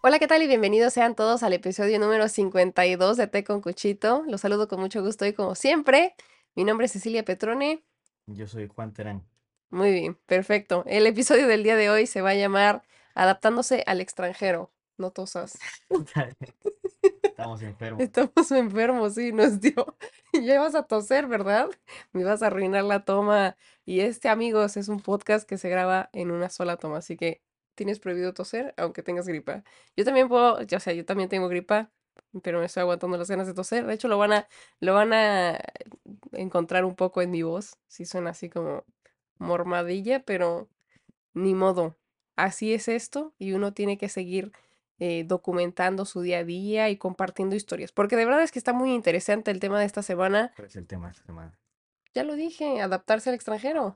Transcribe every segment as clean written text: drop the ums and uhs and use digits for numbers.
Hola, ¿qué tal? Y bienvenidos sean todos al episodio número 52 de Té con Cuchito. Los saludo con mucho gusto y como siempre, mi nombre es Cecilia Petrone. Yo soy Juan Terán. Muy bien, perfecto. El episodio del día de hoy se va a llamar Adaptándose al extranjero. No tosas. Estamos enfermos. Estamos enfermos, sí, nos dio. Ya vas a toser, ¿verdad? Me vas a arruinar la toma. Y amigos, es un podcast que se graba en una sola toma, así que tienes prohibido toser aunque tengas gripa. Yo también puedo, ya sea, yo también tengo gripa, pero me estoy aguantando las ganas de toser. De hecho, lo van a encontrar un poco en mi voz. Sí suena así como mormadilla, pero ni modo. Así es esto y uno tiene que seguir documentando su día a día y compartiendo historias. Porque de verdad es que está muy interesante el tema de esta semana. ¿Cuál es el tema de esta semana? Ya lo dije, adaptarse al extranjero.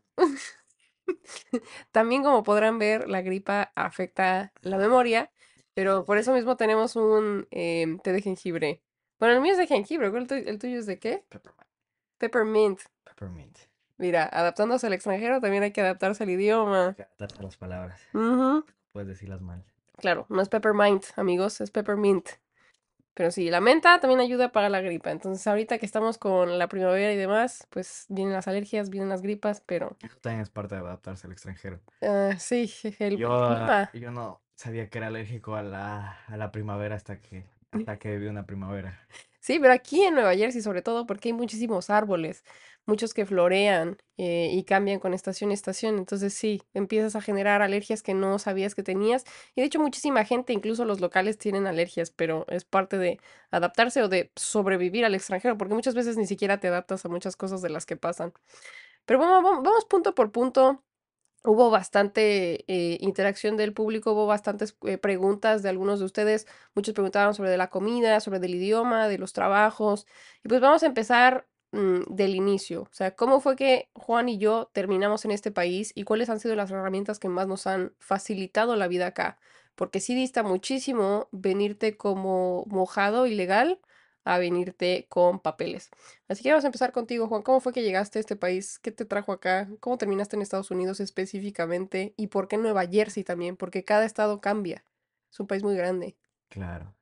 También como podrán ver, la gripa afecta la memoria, pero por eso mismo tenemos un té de jengibre. Bueno, el mío es de jengibre, ¿el tuyo es de qué? Peppermint. Peppermint. Peppermint. Mira, adaptándose al extranjero también hay que adaptarse al Hay idioma. que adaptarse a las palabras. Ujú. Puedes decirlas mal. Claro, no es peppermint, amigos, es peppermint. Pero sí, la menta también ayuda para la gripa. Entonces, ahorita que estamos con la primavera y demás, pues vienen las alergias, vienen las gripas, pero Eso también es parte de adaptarse al extranjero. sí, Yo, el clima. yo no sabía que era alérgico a la primavera hasta que viví una primavera. Sí, pero aquí en Nueva Jersey sobre todo porque hay muchísimos árboles, muchos que florean y cambian con estación a estación. Entonces sí, empiezas a generar alergias que no sabías que tenías. Y de hecho muchísima gente, incluso los locales, tienen alergias, pero es parte de adaptarse o de sobrevivir al extranjero, porque muchas veces ni siquiera te adaptas a muchas cosas de las que pasan. Pero bueno, vamos punto por punto. Hubo bastante interacción del público, hubo bastantes preguntas de algunos de ustedes. Muchos preguntaban sobre de la comida, sobre del idioma, de los trabajos. Y pues vamos a empezar del inicio. O sea, ¿cómo fue que Juan y yo terminamos en este país y cuáles han sido las herramientas que más nos han facilitado la vida acá? Porque sí dista muchísimo venirte como mojado ilegal a venirte con papeles. Así que vamos a empezar contigo, Juan. ¿Cómo fue que llegaste a este país? ¿Qué te trajo acá? ¿Cómo terminaste en Estados Unidos específicamente? ¿Y por qué Nueva Jersey también? Porque cada estado cambia. Es un país muy grande. Claro.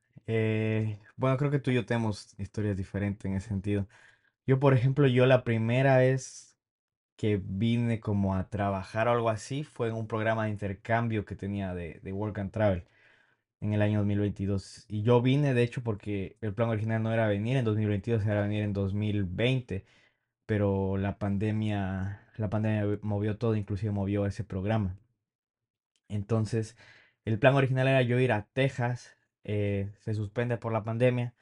Bueno, creo que tú y yo tenemos historias diferentes en ese sentido. Yo, por ejemplo, la primera vez que vine como a trabajar o algo así fue en un programa de intercambio que tenía de Work and Travel en el año 2022. Y yo vine, de hecho, porque el plan original no era venir en 2022, era venir en 2020, pero la pandemia movió todo, inclusive movió ese programa. Entonces, el plan original era yo ir a Texas, se suspende por la pandemia.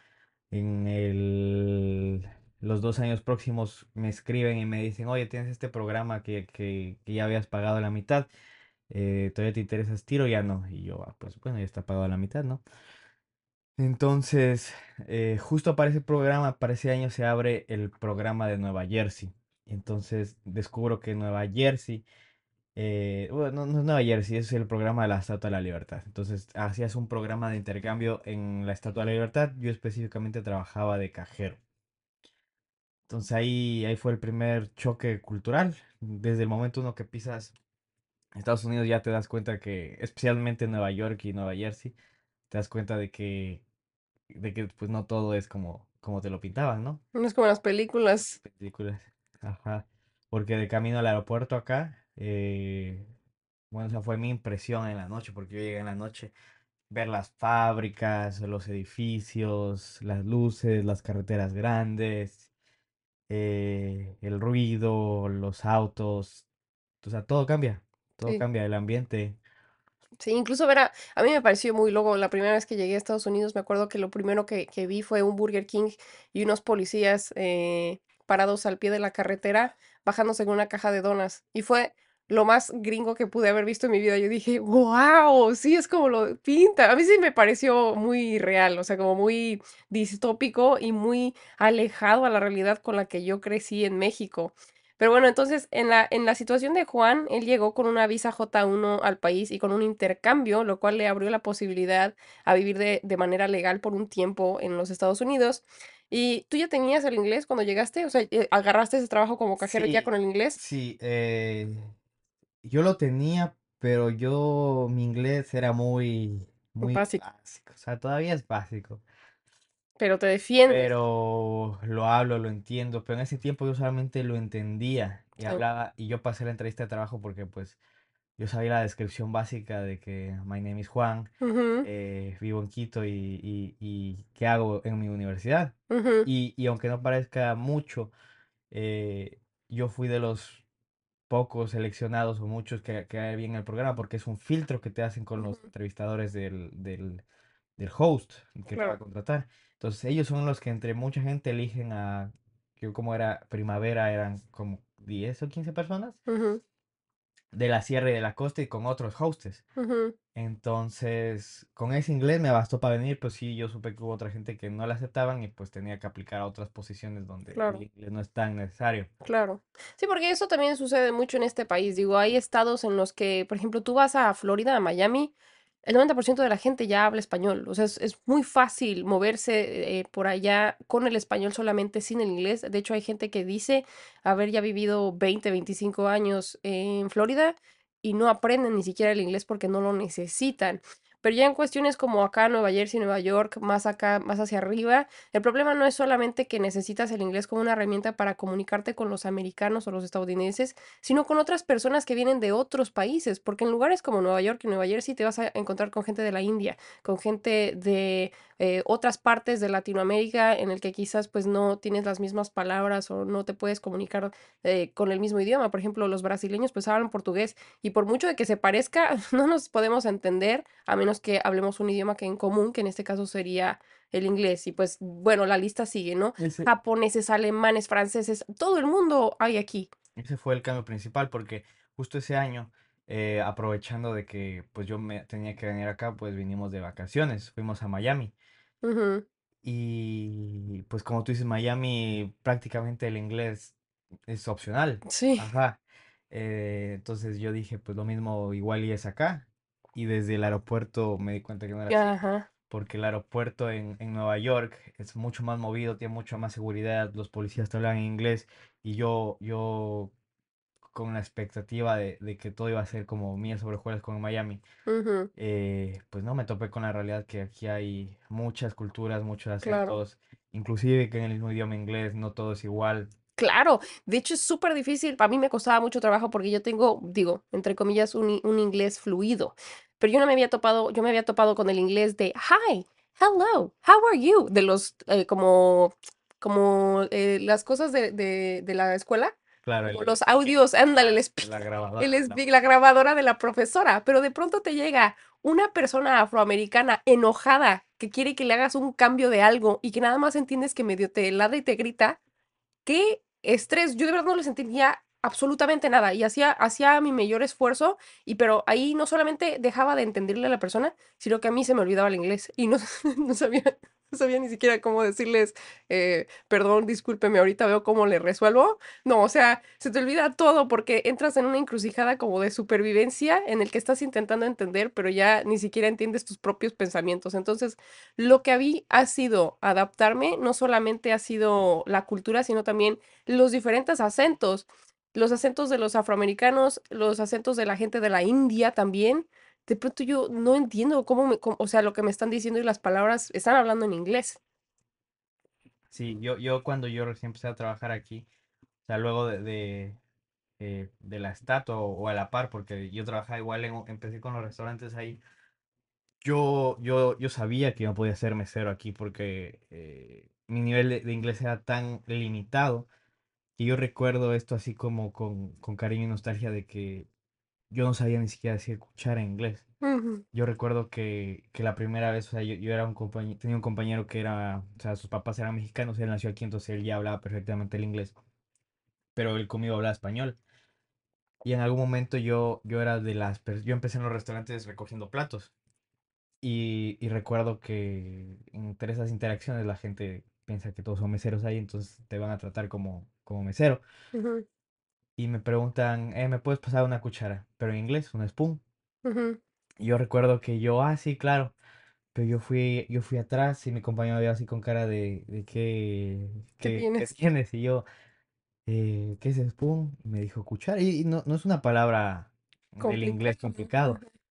Los 2 años próximos me escriben y me dicen, oye, tienes este programa que ya habías pagado la mitad, ¿todavía te interesa ese tiro? Ya no. Y yo, pues bueno, ya está pagado la mitad, ¿no? Entonces, justo para ese programa, para ese año se abre el programa de Nueva Jersey. Entonces descubro que Nueva Jersey, bueno, no es Nueva Jersey, es el programa de la Estatua de la Libertad. Entonces hacías un programa de intercambio en la Estatua de la Libertad. Yo específicamente trabajaba de cajero. Entonces ahí fue el primer choque cultural. Desde el momento uno que pisas Estados Unidos ya te das cuenta que, especialmente en Nueva York y Nueva Jersey, te das cuenta de que pues no todo es como te lo pintaban, ¿no? No es como las películas. Películas. Ajá. Porque de camino al aeropuerto acá, bueno, esa fue mi impresión en la noche, porque yo llegué en la noche, ver las fábricas, los edificios, las luces, las carreteras grandes, el ruido, los autos, o sea, todo Sí. cambia, el ambiente. Sí, incluso ver a mí me pareció muy loco. La primera vez que llegué a Estados Unidos, me acuerdo que lo primero que vi fue un Burger King y unos policías parados al pie de la carretera, bajándose en una caja de donas. Y fue lo más gringo que pude haber visto en mi vida. Yo dije, wow, sí, es como lo pinta. A mí sí me pareció muy real, o sea, como muy distópico y muy alejado a la realidad con la que yo crecí en México. Pero bueno, entonces en la situación de Juan, él llegó con una visa J1 al país y con un intercambio, lo cual le abrió la posibilidad a vivir de manera legal por un tiempo en los Estados Unidos. ¿Y tú ya tenías el inglés cuando llegaste? O sea, ¿agarraste ese trabajo como cajero ya Sí, con el inglés? sí, yo lo tenía, pero mi inglés era muy, muy Básico, básico, o sea, todavía es básico, pero te defiendes. pero lo hablo, lo entiendo, pero en ese tiempo yo solamente lo entendía y Sí. hablaba, y yo pasé la entrevista de trabajo porque pues yo sabía la descripción básica de que my name is Juan, Ujú, vivo en Quito y qué hago en mi universidad. ujú, Y aunque no parezca mucho, eh, yo fui de los pocos seleccionados o muchos que hay bien el programa porque es un filtro que te hacen con los ujú. entrevistadores del host que te va a Claro. contratar. Entonces ellos son los que entre mucha gente eligen a, yo como era primavera, eran como 10 o 15 personas Ujú, de la sierra y de la costa y con otros hostes. ujú, Entonces, con ese inglés me bastó para venir, pues sí, yo supe que hubo otra gente que no la aceptaban y pues tenía que aplicar a otras posiciones donde el claro. inglés no es tan necesario. Claro. Sí, porque eso también sucede mucho en este país. Digo, hay estados en los que, por ejemplo, tú vas a Florida, a Miami, el 90% de la gente ya habla español. O sea, es muy fácil moverse por allá con el español solamente, sin el inglés. De hecho, hay gente que dice haber ya vivido 20, 25 años en Florida y no aprenden ni siquiera el inglés porque no lo necesitan. Pero ya en cuestiones como acá, Nueva Jersey, Nueva York, más acá, más hacia arriba, el problema no es solamente que necesitas el inglés como una herramienta para comunicarte con los americanos o los estadounidenses, sino con otras personas que vienen de otros países, porque en lugares como Nueva York y Nueva Jersey te vas a encontrar con gente de la India, con gente de otras partes de Latinoamérica en el que quizás pues no tienes las mismas palabras o no te puedes comunicar con el mismo idioma. Por ejemplo, los brasileños pues hablan portugués y por mucho de que se parezca, no nos podemos entender a menos que hablemos un idioma que en común, que en este caso sería el inglés. Y pues, bueno, la lista sigue, ¿no? Ese, Japoneses, alemanes, franceses, todo el mundo hay aquí. ese fue el cambio principal porque justo ese año, aprovechando de que pues yo me tenía que venir acá, pues vinimos de vacaciones, fuimos a Miami. Ujú, Y pues como tú dices, Miami prácticamente el inglés es opcional. sí, Ajá. Entonces yo dije, pues lo mismo igual y es acá. Y desde el aeropuerto me di cuenta que no era así. ajá. Porque el aeropuerto en Nueva York es mucho más movido, tiene mucha más seguridad, los policías te hablan en inglés. Y yo con la expectativa de que todo iba a ser como miel sobre hojuelas con Miami, Ujú, pues no, me topé con la realidad que aquí hay muchas culturas, muchos claro. acentos, inclusive que en el mismo idioma inglés no todo es igual. Claro, de hecho es súper difícil. A mí me costaba mucho trabajo porque yo tengo, digo, entre comillas, un inglés fluido. Pero yo no me había topado, yo me había topado con el inglés de hi, hello, how are you? De los, como las cosas de la escuela, Claro, como los audios, ándale, la el grabadora. la grabadora de la profesora. Pero de pronto te llega una persona afroamericana enojada que quiere que le hagas un cambio de algo y que nada más entiendes que medio te ladra y te grita. Qué estrés, yo de verdad no le sentía absolutamente nada y hacía mi mayor esfuerzo y pero ahí no solamente dejaba de entenderle a la persona, sino que a mí se me olvidaba el inglés y no, no sabía ni siquiera cómo decirles, perdón, discúlpeme, ahorita veo cómo le resuelvo. No, o sea, se te olvida todo porque entras en una encrucijada como de supervivencia en el que estás intentando entender, pero ya ni siquiera entiendes tus propios pensamientos. Entonces, lo que habí ha sido adaptarme, no solamente ha sido la cultura, sino también los diferentes acentos, los acentos de los afroamericanos, los acentos de la gente de la India también. De pronto yo no entiendo o sea, lo que me están diciendo y las palabras están hablando en inglés. Sí, yo cuando yo recién empecé a trabajar aquí, o sea, luego de la estatua o a la par, porque yo trabajaba igual, empecé con los restaurantes ahí, yo sabía que no podía ser mesero aquí porque mi nivel de inglés era tan limitado que yo recuerdo esto así como con cariño y nostalgia de que yo no sabía ni siquiera decir cuchara en inglés. Ujú, Yo recuerdo que la primera vez, o sea, yo era tenía un compañero que era, o sea, sus papás eran mexicanos, él nació aquí, entonces él ya hablaba perfectamente el inglés, pero él conmigo hablaba español. Y en algún momento yo era yo empecé en los restaurantes recogiendo platos. Y recuerdo que entre esas interacciones la gente piensa que todos son meseros ahí, entonces te van a tratar como mesero. ujú, Y me preguntan, ¿me puedes pasar una cuchara? Pero en inglés, una spoon. ujú. Y yo recuerdo que yo, sí, claro. Pero yo fui atrás y mi compañero me vio así con cara de ¿Qué qué tienes? tienes. Y yo, ¿qué es spoon? Y me dijo cuchara. Y no es una palabra del inglés Complicado. complicado.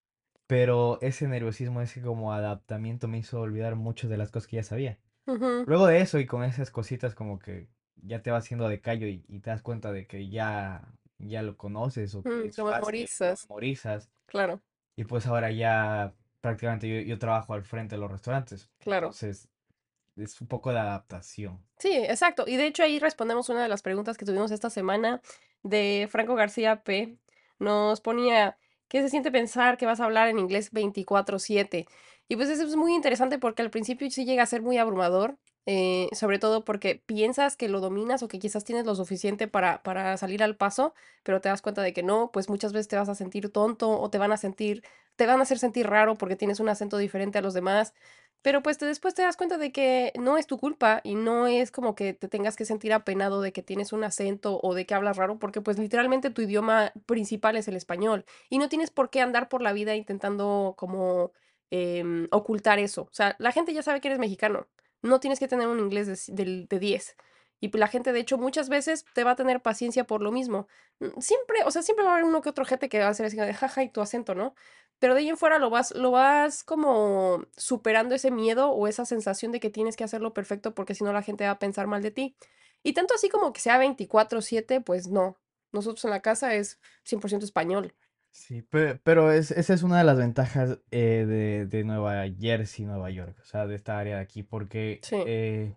pero ese nerviosismo, ese como adaptamiento me hizo olvidar muchas de las cosas que ya sabía. Ujú. Luego de eso y con esas cositas como que ya te vas haciendo de callo y te das cuenta de que ya lo conoces o que Mm, es lo fácil, lo memorizas, memorizas claro, y pues ahora ya prácticamente yo trabajo al frente de los restaurantes. claro. Entonces es un poco de adaptación. Sí, exacto. Y de hecho ahí respondemos una de las preguntas que tuvimos esta semana de Franco García P. Nos ponía, ¿qué se siente pensar que vas a hablar en inglés 24/7? Y pues eso es muy interesante porque al principio sí llega a ser muy abrumador, sobre todo porque piensas que lo dominas o que quizás tienes lo suficiente para salir al paso, pero te das cuenta de que no, pues muchas veces te vas a sentir tonto o te van a hacer sentir raro porque tienes un acento diferente a los demás. Pero pues después te das cuenta de que no es tu culpa y no es como que te tengas que sentir apenado de que tienes un acento o de que hablas raro, porque pues literalmente tu idioma principal es el español y no tienes por qué andar por la vida intentando como ocultar eso. O sea, la gente ya sabe que eres mexicano, no tienes que tener un inglés de 10. Y pues, la gente, de hecho, muchas veces te va a tener paciencia por lo mismo. Siempre, o sea, siempre va a haber uno que otro gente que va a ser así de jaja y tu acento, ¿no? Pero de ahí en fuera lo vas como superando ese miedo o esa sensación de que tienes que hacerlo perfecto porque si no la gente va a pensar mal de ti. Y tanto así como que sea 24/7, pues no. Nosotros en la casa es 100% español. Sí, pero esa es una de las ventajas de Nueva Jersey, Nueva York, o sea, de esta área de aquí, porque Sí,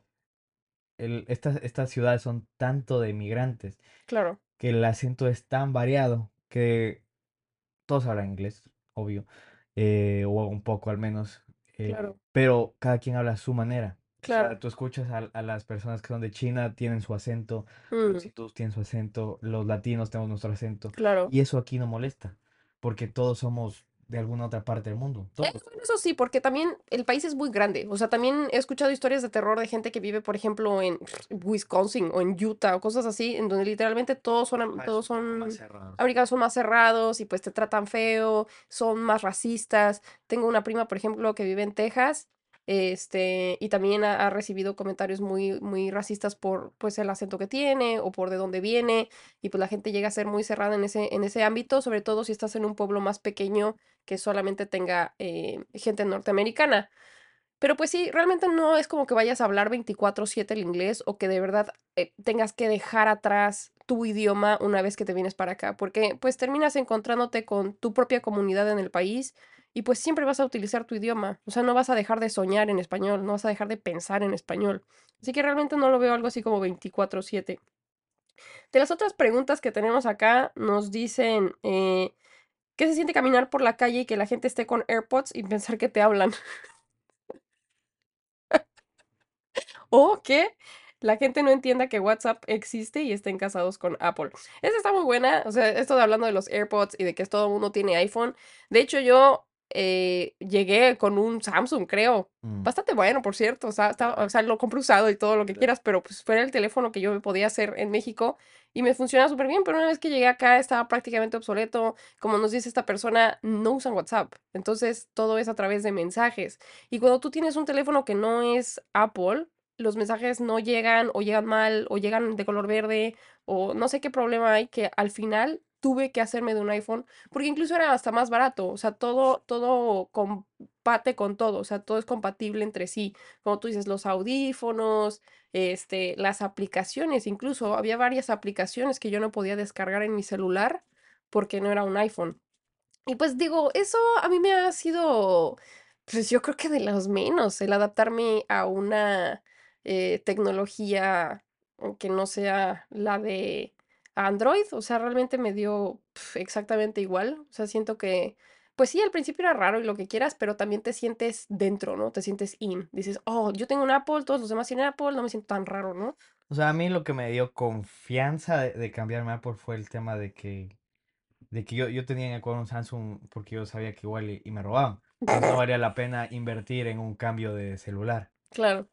estas ciudades son tanto de migrantes claro, que el acento es tan variado que todos hablan inglés, obvio, o un poco al menos, claro, pero cada quien habla a su manera. O sea, claro. tú escuchas a las personas que son de China, tienen su acento, los Mm, hindús tienen su acento, los latinos tenemos nuestro acento, claro. y eso aquí no molesta, porque todos somos de alguna otra parte del mundo, todos. Bueno, eso sí, porque también el país es muy grande. O sea, también he escuchado historias de terror de gente que vive, por ejemplo, en Wisconsin o en Utah o cosas así, en donde literalmente Ah, es todos un poco más son cerrado. americanos, son más cerrados y pues te tratan feo, son más racistas. Tengo una prima, por ejemplo, que vive en Texas, y también ha recibido comentarios muy, muy racistas por pues el acento que tiene o por de dónde viene. Y pues la gente llega a ser muy cerrada en ese ámbito, sobre todo si estás en un pueblo más pequeño que solamente tenga gente norteamericana. Pero pues sí, realmente no es como que vayas a hablar 24/7 el inglés o que de verdad tengas que dejar atrás tu idioma una vez que te vienes para acá, porque pues terminas encontrándote con tu propia comunidad en el país y pues siempre vas a utilizar tu idioma, o sea, no vas a dejar de soñar en español, no vas a dejar de pensar en español. Así que realmente no lo veo algo así como 24/7. De las otras preguntas que tenemos acá, nos dicen, ¿qué se siente caminar por la calle y que la gente esté con AirPods y pensar que te hablan? O que la gente no entienda que WhatsApp existe y estén casados con Apple. Esa está muy buena. O sea, esto de hablando de los AirPods y de que todo el mundo tiene iPhone. De hecho, yo llegué con un Samsung, creo. Mm, Bastante bueno, por cierto. O sea, lo compré usado y todo lo que claro. quieras, pero pues fue el teléfono que yo me podía hacer en México y me funcionaba súper bien. Pero una vez que llegué acá estaba prácticamente obsoleto. Como nos dice esta persona, no usan WhatsApp. Entonces todo es a través de mensajes. Y cuando tú tienes un teléfono que no es Apple, los mensajes no llegan o llegan mal o llegan de color verde o no sé qué problema hay que al final tuve que hacerme de un iPhone porque incluso era hasta más barato, o sea, todo compate con todo, o sea, todo es compatible entre sí. Como tú dices, los audífonos, las aplicaciones, incluso había varias aplicaciones que yo no podía descargar en mi celular porque no era un iPhone. Y pues digo, eso a mí me ha sido, pues yo creo que de los menos, el adaptarme a una tecnología que no sea la de Android. O sea, realmente me dio exactamente igual. O sea, siento que, pues sí, al principio era raro y lo que quieras, pero también te sientes dentro, ¿no? Te sientes in. Dices, oh, yo tengo un Apple, todos los demás tienen Apple, no me siento tan raro, ¿no? O sea, a mí lo que me dio confianza de cambiarme a Apple fue el tema de que yo tenía en el cuadro un Samsung porque yo sabía que igual y me robaban. Entonces no valía la pena invertir en un cambio de celular. Claro.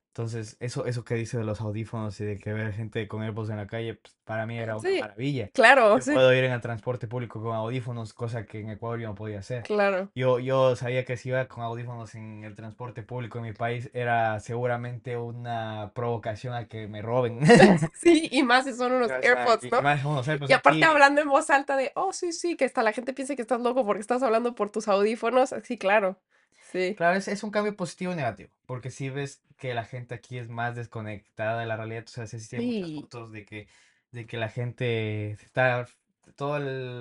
Entonces, eso que dice de los audífonos y de que ver gente con AirPods en la calle, pues, para mí era una Sí, maravilla. claro, Yo sí, puedo ir en el transporte público con audífonos, cosa que en Ecuador yo no podía hacer. claro. Yo sabía que si iba con audífonos en el transporte público en mi país era seguramente una provocación a que me roben. Sí, y más si son unos O sea, AirPods, ¿no? y más unos AirPods Y aparte aquí. hablando en voz alta de, oh, sí, sí, que hasta la gente piense que estás loco porque estás hablando por tus audífonos. Sí, claro. Sí. Claro, es un cambio positivo y negativo, porque si ves que la gente aquí es más desconectada de la realidad, o sea, sí hay muchas Sí. fotos de que la gente está todo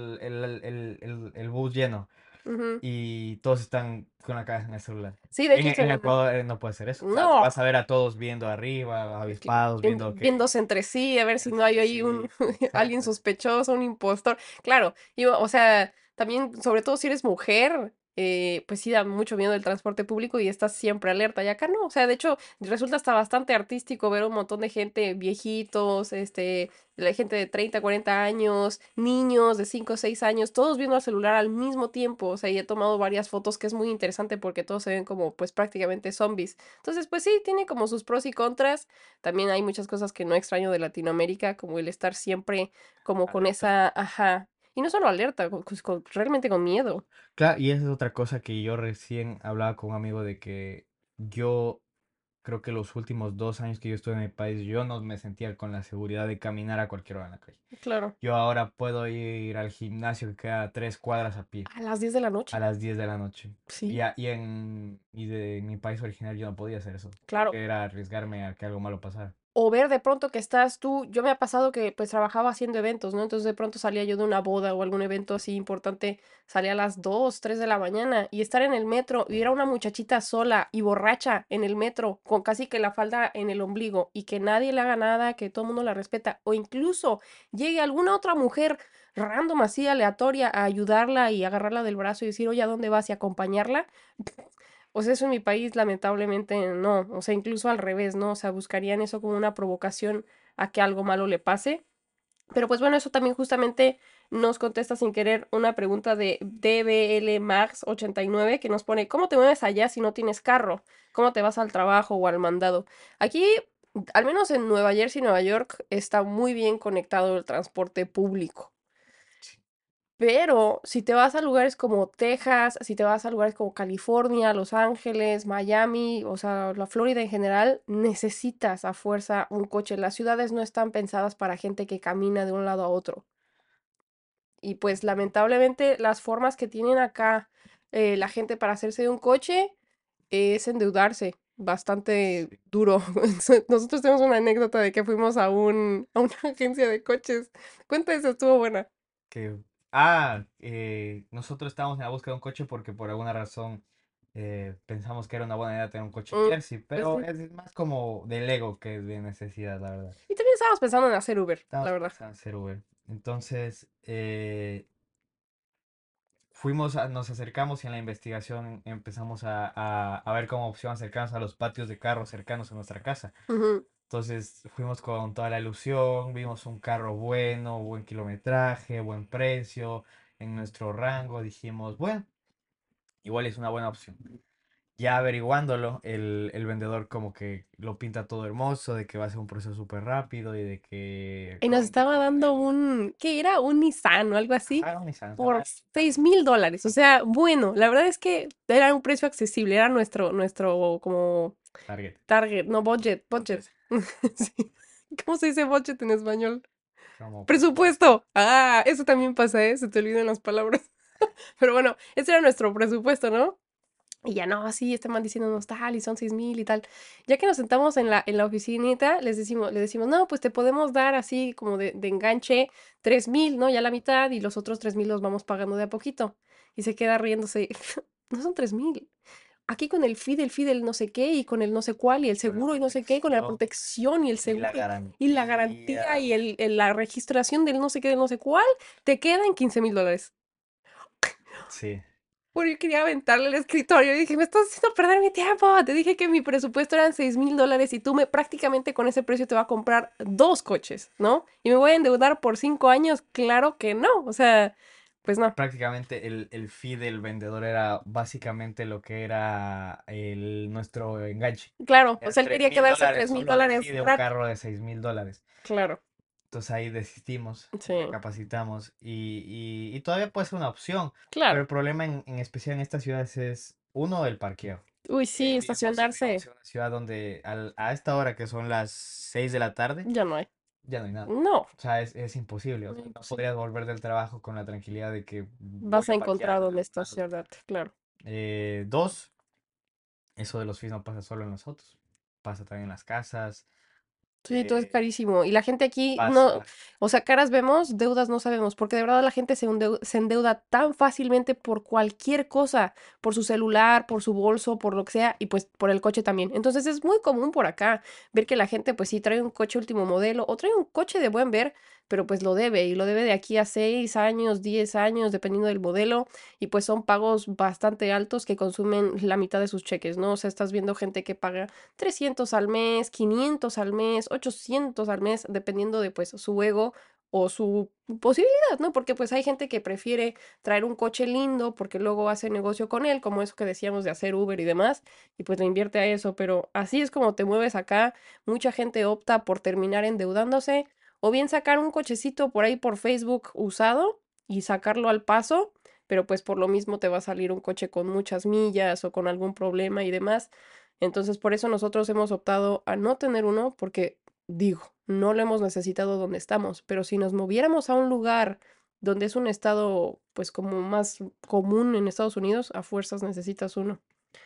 el bus lleno Ujú. y todos están con la cabeza en el celular. Sí, de hecho, En Ecuador no puede ser eso, o sea, no, vas a ver a todos viendo arriba, avispados, viendo que... viéndose entre sí, a ver si no hay ahí un Sí, alguien exacto. sospechoso, un impostor. Claro, y o sea, también, sobre todo si eres mujer, pues sí da mucho miedo el transporte público y estás siempre alerta. Y acá no, o sea, de hecho, resulta hasta bastante artístico ver un montón de gente, viejitos, la gente de 30, 40 años, niños de 5 o 6 años, todos viendo al celular al mismo tiempo. O sea, y he tomado varias fotos que es muy interesante porque todos se ven como, pues prácticamente zombies. Entonces, pues sí, tiene como sus pros y contras. También hay muchas cosas que no extraño de Latinoamérica, como el estar siempre como con Alerta. esa, ajá, y no solo alerta, realmente con miedo. Claro, y esa es otra cosa que yo recién hablaba con un amigo de que yo creo que los últimos 2 años que yo estuve en mi país, yo no me sentía con la seguridad de caminar a cualquier hora en la calle. Claro, Yo ahora puedo ir al gimnasio que queda a 3 cuadras a pie, a las 10 de la a noche. las 10 de la noche. Sí, Y de mi país original yo no podía hacer eso, claro. porque era arriesgarme a que algo malo pasara. O ver de pronto que estás tú, yo me ha pasado que pues trabajaba haciendo eventos, ¿no? Entonces de pronto salía yo de una boda o algún evento así importante, salía a las 2 3 de la mañana y estar en el metro y era una muchachita sola y borracha en el metro con casi que la falda en el ombligo y que nadie le haga nada, que todo el mundo la respeta o incluso llegue alguna otra mujer random así aleatoria a ayudarla y agarrarla del brazo y decir, oye, ¿a dónde vas? Y acompañarla. O sea, eso en mi país lamentablemente no, o sea, incluso al revés, ¿no? O sea, buscarían eso como una provocación a que algo malo le pase. Pero pues bueno, eso también justamente nos contesta sin querer una pregunta de DBL Max 89 que nos pone, ¿cómo te mueves allá si no tienes carro? ¿Cómo te vas al trabajo o al mandado? Aquí, al menos en Nueva Jersey, Nueva York, está muy bien conectado el transporte público. Pero si te vas a lugares como Texas, si te vas a lugares como California, Los Ángeles, Miami, o sea, la Florida en general, necesitas a fuerza un coche. Las ciudades no están pensadas para gente que camina de un lado a otro. Y pues lamentablemente las formas que tienen acá la gente para hacerse de un coche es endeudarse bastante Sí. duro. Nosotros tenemos una anécdota de que fuimos a una agencia de coches. Cuenta eso, estuvo buena. Que, nosotros estábamos en la búsqueda de un coche porque por alguna razón pensamos que era una buena idea tener un coche en Mm, Jersey, pues pero sí. es más como del ego que de necesidad, la verdad. Y también estábamos pensando en hacer Uber, la Estamos verdad. pensando en hacer Uber. Entonces, nos acercamos y en la investigación empezamos a ver como opción acercarnos a los patios de carros cercanos a nuestra casa. Ujú. Entonces fuimos con toda la ilusión, vimos un carro bueno, buen kilometraje, buen precio, en nuestro rango, dijimos, bueno, igual es una buena opción. Ya averiguándolo, el vendedor como que lo pinta todo hermoso, de que va a ser un proceso súper rápido y de que Y nos estaba dando un, ¿qué era? Un Nissan o algo así, Ajá, un Nissan, se por llama $6,000. O sea, bueno, la verdad es que era un precio accesible, era nuestro como Target. target, no budget, budget. Budget. Sí. ¿Cómo se dice budget en español? Como presupuesto. Presupuesto. Ah, eso también pasa, ¿eh? Se te olvidan las palabras. Pero bueno, ese era nuestro presupuesto, ¿no? Y ya no, así este man diciéndonos tal, y son 6,000 y tal. Ya que nos sentamos en la oficinita, le decimos, no, pues te podemos dar así como de enganche 3,000, ¿no? Ya la mitad, y los otros 3,000 los vamos pagando de a poquito. Y se queda riéndose, no son 3,000. Aquí con el fee del no sé qué, y con el no sé cuál, y el Con la seguro, y no sé qué, con la protección protección, y el y la seguro, y la garantía, garantía. y la registración del no sé qué, del no sé cuál, te queda en $15,000. Sí. Bueno, yo quería aventarle el escritorio y dije, me estás haciendo perder mi tiempo. Te dije que mi presupuesto eran $6,000 y tú prácticamente con ese precio te vas a comprar dos coches, ¿no? Y me voy a endeudar por 5 años. Claro que no. O sea, Pues no, Prácticamente el fee del vendedor era básicamente lo que era nuestro enganche. claro, o Era sea, él tres quería mil quedarse dólares 3.000 solo de dólares fee de un gratis. carro de $6.000. Claro, Entonces ahí desistimos, sí, recapacitamos y todavía puede ser una opción, pero claro. el problema en especial en estas ciudades es, uno, el parqueo. Uy, sí, Vivimos estacionarse en una ciudad donde a esta hora que son las 6 de la tarde, ya no hay. ya no hay nada. No, O sea, es imposible. O no, sea, no imposible. podrías volver del trabajo con la tranquilidad de que Vas voy a a encontrar parquear en dónde algún lado. estacionarte, claro. Dos, eso de los fees no pasa solo en los autos, pasa también en las casas, Sí, todo es eh, carísimo. Y la gente aquí no, pasa. o sea, caras vemos, deudas no sabemos, porque de verdad la gente se endeuda tan fácilmente por cualquier cosa, por su celular, por su bolso, por lo que sea, y pues por el coche también. Entonces es muy común por acá ver que la gente pues sí trae un coche último modelo o trae un coche de buen ver, pero pues lo debe y lo debe de aquí a 6 años, 10 años, dependiendo del modelo, y pues son pagos bastante altos que consumen la mitad de sus cheques, ¿no? O sea, estás viendo gente que paga 300 al mes, 500 al mes, 800 al mes, dependiendo de pues su ego o su posibilidad, ¿no? Porque pues hay gente que prefiere traer un coche lindo porque luego hace negocio con él, como eso que decíamos de hacer Uber y demás, y pues le invierte a eso, pero así es como te mueves acá. Mucha gente opta por terminar endeudándose o bien sacar un cochecito por ahí por Facebook usado y sacarlo al paso, pero pues por lo mismo te va a salir un coche con muchas millas o con algún problema y demás. Entonces, por eso nosotros hemos optado a no tener uno, porque digo, no lo hemos necesitado donde estamos, pero si nos moviéramos a un lugar donde es un estado, pues como más común en Estados Unidos, a fuerzas necesitas uno.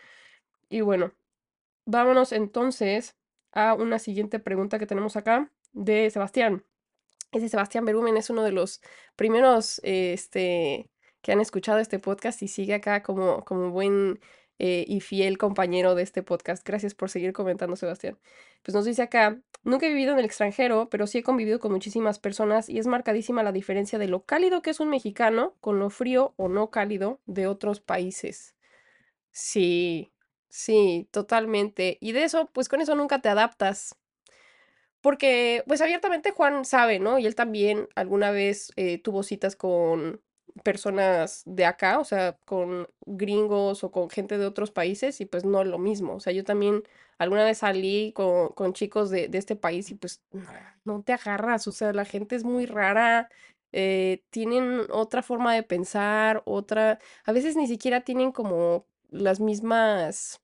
Y bueno, vámonos entonces a una siguiente pregunta que tenemos acá de Sebastián. Ese Sebastián Berumen es uno de los primeros, que han escuchado este podcast y sigue acá como buen y fiel compañero de este podcast. Gracias por seguir comentando, Sebastián. Pues nos dice acá, nunca he vivido en el extranjero, pero sí he convivido con muchísimas personas y es marcadísima la diferencia de lo cálido que es un mexicano con lo frío o no cálido de otros países. Sí, sí, totalmente. Y de eso, pues con eso nunca te adaptas. Porque, pues abiertamente Juan sabe, ¿no? Y él también alguna vez tuvo citas con personas de acá, o sea, con gringos o con gente de otros países y pues no es lo mismo. O sea, yo también alguna vez salí con chicos de este país y pues no te agarras, o sea, la gente es muy rara, tienen otra forma de pensar, otra, a veces ni siquiera tienen como las mismas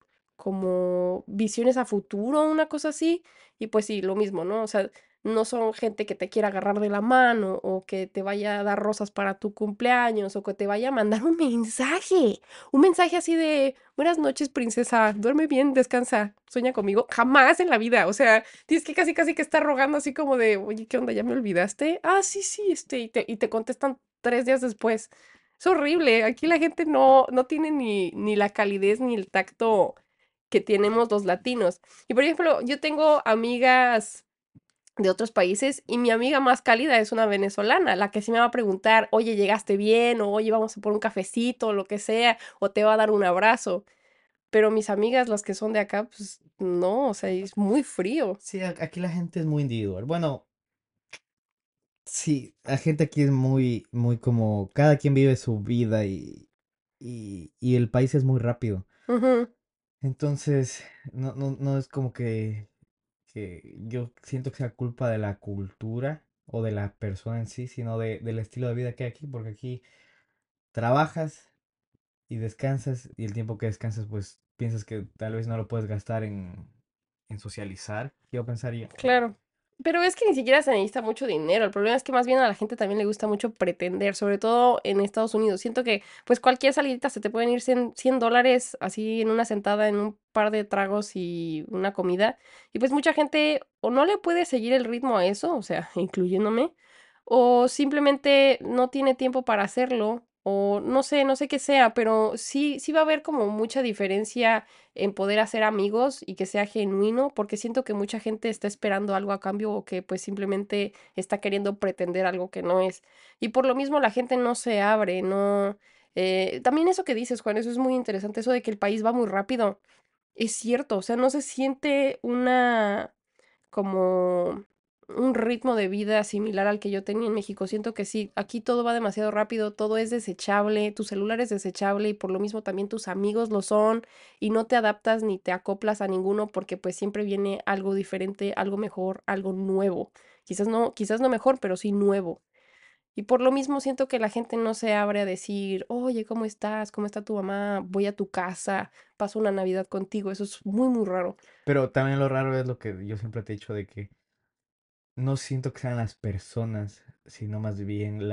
como visiones a futuro, una cosa así. Y pues sí, lo mismo, ¿no? O sea, no son gente que te quiera agarrar de la mano o que te vaya a dar rosas para tu cumpleaños o que te vaya a mandar un mensaje así de, buenas noches, princesa, duerme bien, descansa, sueña conmigo. Jamás en la vida, o sea, tienes que casi casi que estar rogando así como de, oye, ¿qué onda? ¿Ya me olvidaste? Ah, sí, sí, y te contestan 3 días después. Es horrible, aquí la gente no tiene ni la calidez ni el tacto que tenemos los latinos. Y por ejemplo, yo tengo amigas de otros países y mi amiga más cálida es una venezolana, la que sí me va a preguntar, oye, ¿llegaste bien? O oye, vamos a por un cafecito, o lo que sea, o te va a dar un abrazo. Pero mis amigas, las que son de acá, pues no, o sea, es muy frío. Sí, aquí la gente es muy individual. Bueno, sí, la gente aquí es muy, muy como, cada quien vive su vida y el país es muy rápido. Ujú, Entonces, no es como que yo siento que sea culpa de la cultura o de la persona en sí, sino del estilo de vida que hay aquí, porque aquí trabajas y descansas y el tiempo que descansas, pues piensas que tal vez no lo puedes gastar en socializar, yo pensaría. claro. Pero es que ni siquiera se necesita mucho dinero. El problema es que más bien a la gente también le gusta mucho pretender, sobre todo en Estados Unidos. Siento que pues cualquier salidita se te pueden ir $100 así en una sentada, en un par de tragos y una comida. Y pues mucha gente o no le puede seguir el ritmo a eso, o sea, incluyéndome, o simplemente no tiene tiempo para hacerlo, o no sé qué sea, pero sí va a haber como mucha diferencia en poder hacer amigos y que sea genuino, porque siento que mucha gente está esperando algo a cambio o que pues simplemente está queriendo pretender algo que no es. Y por lo mismo la gente no se abre, no. También eso que dices, Juan, eso es muy interesante, eso de que el país va muy rápido. Es cierto, o sea, no se siente una como un ritmo de vida similar al que yo tenía en México. Siento que sí, aquí todo va demasiado rápido, todo es desechable, tu celular es desechable y por lo mismo también tus amigos lo son y no te adaptas ni te acoplas a ninguno porque pues siempre viene algo diferente, algo mejor, algo nuevo. Quizás no mejor, pero sí nuevo. Y por lo mismo siento que la gente no se abre a decir, oye, ¿cómo estás? ¿Cómo está tu mamá? Voy a tu casa, paso una Navidad contigo. Eso es muy, muy raro. Pero también lo raro es lo que yo siempre te he dicho de que no siento que sean las personas, sino más bien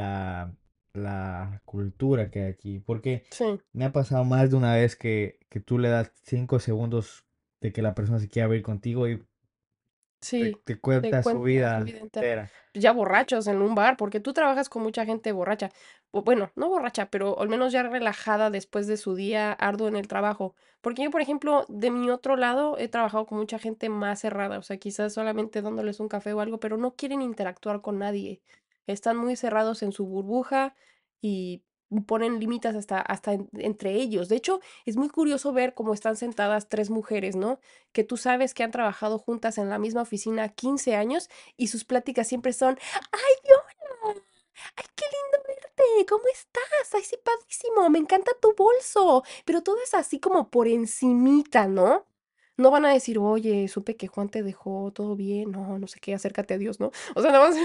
la cultura que hay aquí. Porque Sí, me ha pasado más de una vez que tú le das 5 segundos de que la persona se quiera abrir contigo y te, sí, te te cuenta su cuenta su vida vida entera. entera. Ya borrachos en un bar, porque tú trabajas con mucha gente borracha. Bueno, no borracha, pero al menos ya relajada después de su día arduo en el trabajo. Porque yo, por ejemplo, de mi otro lado, he trabajado con mucha gente más cerrada, o sea, quizás solamente dándoles un café o algo, pero no quieren interactuar con nadie. Están muy cerrados en su burbuja y ponen límites hasta entre ellos. De hecho, es muy curioso ver cómo están sentadas tres mujeres, ¿no? Que tú sabes que han trabajado juntas en la misma oficina 15 años y sus pláticas siempre son, ¡ay, hola! ¡Ay, qué lindo verte! ¿Cómo estás? ¡Ay, sí, padrísimo! Me encanta tu bolso. Pero todo es así como por encimita, ¿no? No van a decir, oye, supe que Juan te dejó, todo bien, no, no sé qué, acércate a Dios, ¿no? O sea, nada más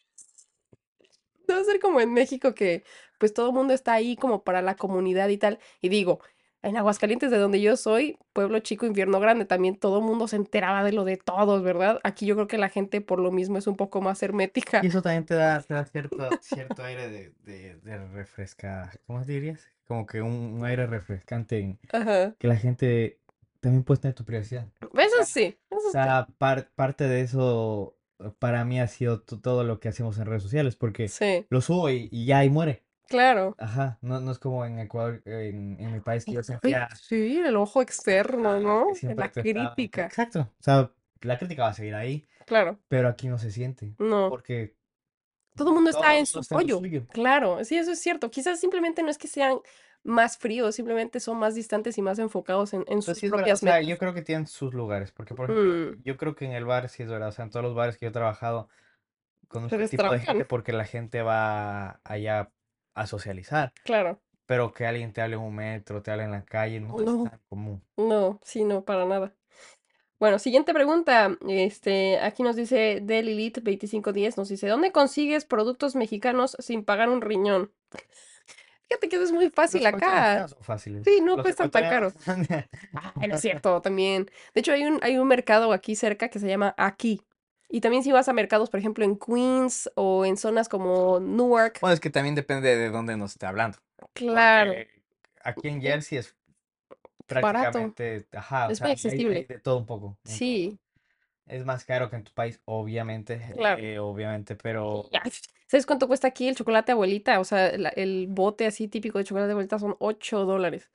debe ser como en México que pues todo el mundo está ahí como para la comunidad y tal. Y digo, en Aguascalientes, de donde yo soy, pueblo chico, infierno grande, también todo el mundo se enteraba de lo de todos, ¿verdad? Aquí yo creo que la gente por lo mismo es un poco más Y hermética. eso también te da cierto aire de refresca. ¿Cómo dirías? Como que un aire refrescante en Ajá. que la gente también puede tener tu privacidad. O Eso sea, sí, o eso sí. sea, parte de eso para mí ha sido todo lo que hacemos en redes sociales, porque Sí, lo subo y ya y muere. claro. Ajá, no es como en Ecuador, en mi país que yo Ay, sentía sí, el ojo externo, que ¿no? siempre La te estaba... crítica. Exacto, o sea, la crítica va a seguir ahí, Claro, pero aquí no se siente, no. porque Todo el mundo está todo el en mundo su está en lo rollo. suyo. Claro, sí, eso es cierto. Quizás simplemente no es que sean más fríos, simplemente son más distantes y más enfocados en Pues sus sí es verdad, o propias sea, yo metas. creo que tienen sus lugares, porque por ejemplo, Mm, yo creo que en el bar sí es verdad, o sea, en todos los bares que yo he trabajado, conozco el ustedes tipo de trabajan, gente porque la gente va allá a socializar, claro. pero que alguien te hable en un metro, te hable en la calle, no es No, tan común. no, sí, no, para nada. Bueno, siguiente pregunta. Aquí nos dice Delilith 2510, nos dice, ¿dónde consigues productos mexicanos sin pagar un riñón? Fíjate que eso es muy fácil Los productos acá. mexicanos son fáciles, Sí, no los cuestan tan ecuatorianos. caro. Ay, no es cierto, también. De hecho, hay un mercado aquí cerca que se llama Aquí. Y también si vas a mercados, por ejemplo, en Queens o en zonas como Newark, Bueno, es que también depende de dónde nos esté hablando, claro, porque aquí en es Jersey es barato, prácticamente, ajá, o es sea, muy hay accesible. de todo un poco. Sí, Es más caro que en tu país, obviamente, claro. obviamente, pero Ay, ¿sabes cuánto cuesta aquí el chocolate abuelita? O sea, el bote así típico de chocolate abuelita son $8.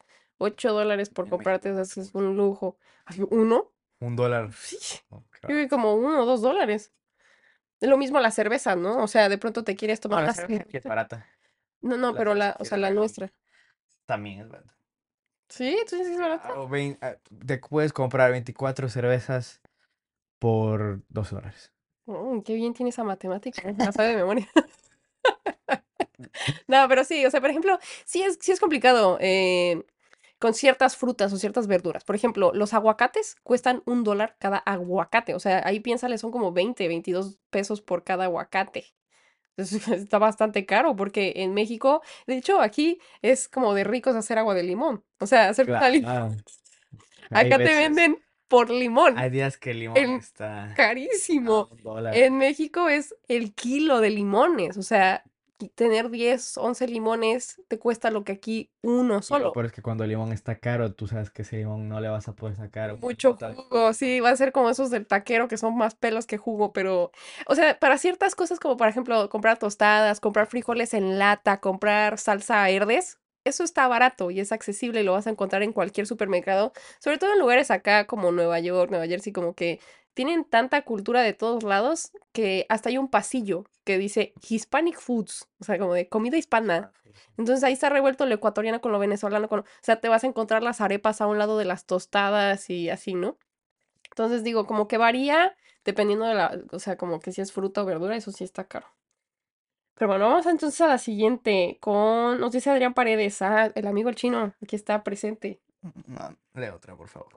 $8 por en comprarte, México o sea, no eso es cuesta un lujo. Ay, ¿uno? $1. Sí, Oh, qué yo creo que barato. como $1 o $2. Es lo mismo la cerveza, ¿no? O sea, de pronto te quieres tomar No, la una cerveza aquí es cerveza. barata. No, no, La pero cerveza o aquí es sea, la barata. nuestra. También es barata. ¿Sí? ¿Tú dices que es barata? Claro, te puedes comprar 24 cervezas por $12. Qué bien tiene esa matemática. La sabe de memoria. No, pero sí, o sea, por ejemplo, sí es complicado con ciertas frutas o ciertas verduras. Por ejemplo, los aguacates cuestan $1 cada aguacate. O sea, ahí piénsale, son como 20, 22 pesos por cada aguacate. Entonces, está bastante caro porque en México, de hecho, aquí es como de ricos hacer agua de limón. O sea, hacer una Claro, hay acá te veces, venden por limón. hay días que el limón En está a carísimo. $1. En México es el kilo de limones, o sea, tener 10 11 limones te cuesta lo que aquí uno Y lo solo. peor es que cuando el limón está caro, tú sabes que ese limón no le vas a poder sacar una Mucho gota de jugo. jugo, sí, va a ser como esos del taquero que son más pelos que jugo, pero, o sea, para ciertas cosas como por ejemplo comprar tostadas, comprar frijoles en lata, comprar salsa Herdes, eso está barato y es accesible y lo vas a encontrar en cualquier supermercado, sobre todo en lugares acá como Nueva York, Nueva Jersey, como que tienen tanta cultura de todos lados que hasta hay un pasillo que dice Hispanic Foods, o sea, como de comida hispana. Ah, sí, sí. Entonces ahí está revuelto lo ecuatoriano con lo venezolano, o sea, te vas a encontrar las arepas a un lado de las tostadas y así, ¿no? Entonces digo, como que varía dependiendo de la, o sea, como que si es fruta o verdura, eso sí está caro. Pero bueno, vamos entonces a la siguiente con, nos dice Adrián Paredes, el amigo el chino, aquí está presente. No, lee otra, por favor.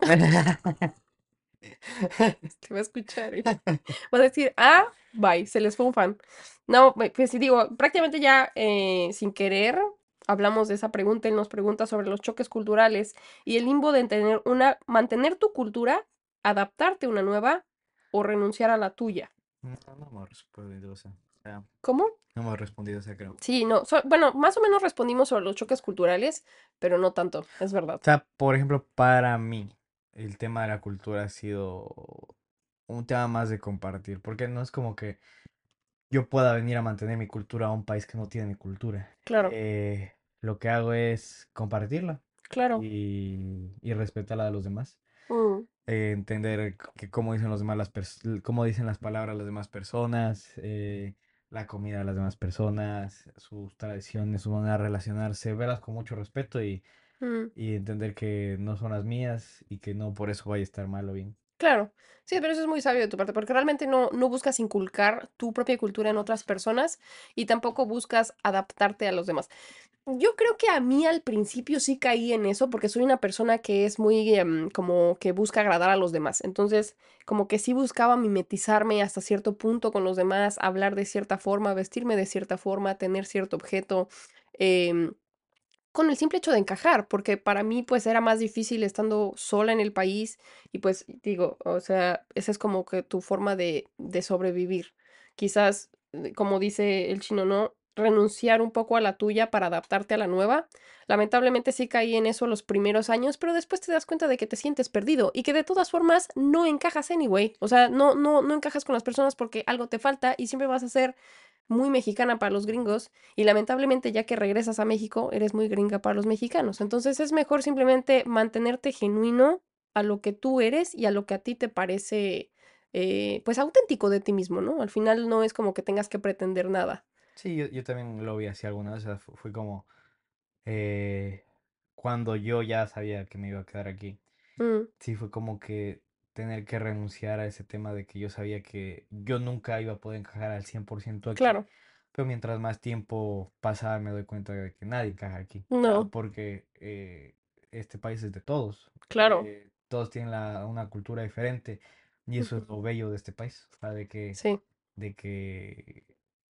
Te va a escuchar. Va a decir, bye, se les fue un fan. No, pues sí digo, prácticamente ya sin querer hablamos de esa pregunta. Él nos pregunta sobre los choques culturales y el limbo de mantener tu cultura, adaptarte a una nueva o renunciar a la tuya. No, no hemos respondido esa. O sea, ¿Cómo? no hemos respondido esa, creo. Sí, no, bueno, más o menos respondimos sobre los choques culturales, pero no tanto, es verdad. O sea, por ejemplo, para mí, el tema de la cultura ha sido un tema más de compartir, porque no es como que yo pueda venir a mantener mi cultura a un país que no tiene mi cultura. Claro, Lo que hago es compartirla claro. y respetar a los demás. Mm, Entender que cómo dicen los demás cómo dicen las palabras las demás personas, la comida de las demás personas, sus tradiciones, su manera de relacionarse, verlas con mucho respeto mm. y entender que no son las mías y que no por eso vaya a estar mal o bien. Claro, sí, pero eso es muy sabio de tu parte, porque realmente no buscas inculcar tu propia cultura en otras personas y tampoco buscas adaptarte a los demás. Yo creo que a mí al principio sí caí en eso, porque soy una persona que es muy como que busca agradar a los demás. Entonces, como que sí buscaba mimetizarme hasta cierto punto con los demás, hablar de cierta forma, vestirme de cierta forma, tener cierto objeto. em, con el simple hecho de encajar, porque para mí, pues, era más difícil estando sola en el país y, pues, digo, o sea, esa es como que tu forma de sobrevivir. Quizás, como dice el chino, ¿no? Renunciar un poco a la tuya para adaptarte a la nueva. Lamentablemente sí caí en eso los primeros años, pero después te das cuenta de que te sientes perdido y que de todas formas no encajas anyway. O sea, no encajas con las personas porque algo te falta y siempre vas a ser muy mexicana para los gringos y lamentablemente ya que regresas a México eres muy gringa para los mexicanos. Entonces es mejor simplemente mantenerte genuino a lo que tú eres y a lo que a ti te parece pues auténtico de ti mismo, ¿no? Al final no es como que tengas que pretender nada. Sí, yo también lo vi así alguna vez, o sea, fue como eh, cuando yo ya sabía que me iba a quedar aquí. Mm, Sí, fue como que tener que renunciar a ese tema de que yo sabía que yo nunca iba a poder encajar al 100% aquí, claro, pero mientras más tiempo pasaba me doy cuenta de que nadie encaja aquí, o sea, no, porque este país es de todos, claro, todos tienen una cultura diferente y eso es ujú, lo bello de este país, o sea, sí, de que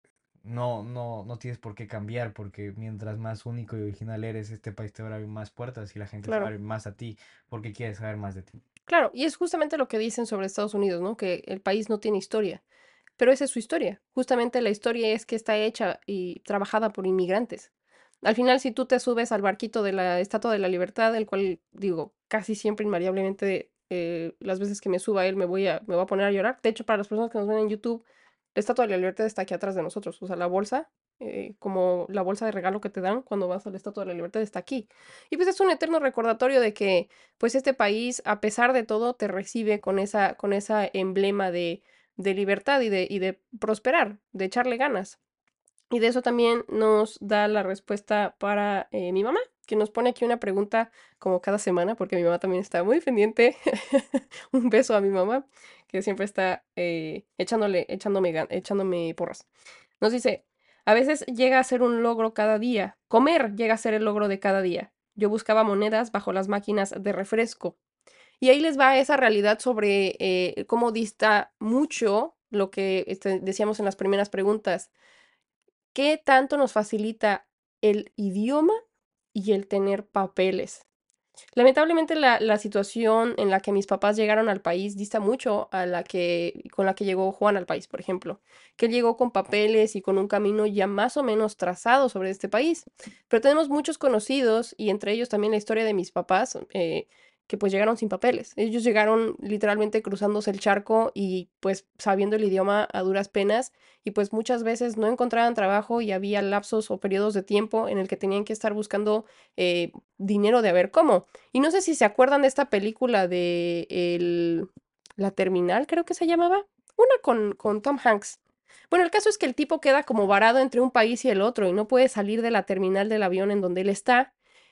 no tienes por qué cambiar, porque mientras más único y original eres, este país te va a abrir más puertas y la gente se va a claro. abrir más a ti porque quiere saber más de ti. Claro, y es justamente lo que dicen sobre Estados Unidos, ¿no? Que el país no tiene historia. Pero esa es su historia. Justamente la historia es que está hecha y trabajada por inmigrantes. Al final, si tú te subes al barquito de la Estatua de la Libertad, el cual digo, casi siempre invariablemente las veces que me suba a él me voy a poner a llorar. De hecho, para las personas que nos ven en YouTube, la Estatua de la Libertad está aquí atrás de nosotros. O sea, la bolsa, como la bolsa de regalo que te dan cuando vas a la Estatua de la Libertad está aquí. Y pues es un eterno recordatorio de que, pues este país, a pesar de todo, te recibe con esa emblema de libertad y de prosperar, de echarle ganas. Y de eso también nos da la respuesta para mi mamá, que nos pone aquí una pregunta como cada semana, porque mi mamá también está muy pendiente. Un beso a mi mamá, que siempre está echándome porras. Nos dice, a veces llega a ser un logro cada día. Comer llega a ser el logro de cada día. Yo buscaba monedas bajo las máquinas de refresco. Y ahí les va esa realidad sobre cómo dista mucho lo que decíamos en las primeras preguntas. ¿Qué tanto nos facilita el idioma y el tener papeles? Lamentablemente la situación en la que mis papás llegaron al país dista mucho a con la que llegó Juan al país, por ejemplo, que él llegó con papeles y con un camino ya más o menos trazado sobre este país. Pero tenemos muchos conocidos y entre ellos también la historia de mis papás, que pues llegaron sin papeles. Ellos llegaron literalmente cruzándose el charco y pues sabiendo el idioma a duras penas y pues muchas veces no encontraban trabajo y había lapsos o periodos de tiempo en el que tenían que estar buscando dinero de a ver cómo. Y no sé si se acuerdan de esta película de La Terminal, creo que se llamaba. Una con Tom Hanks. Bueno, el caso es que el tipo queda como varado entre un país y el otro y no puede salir de la terminal del avión en donde él está.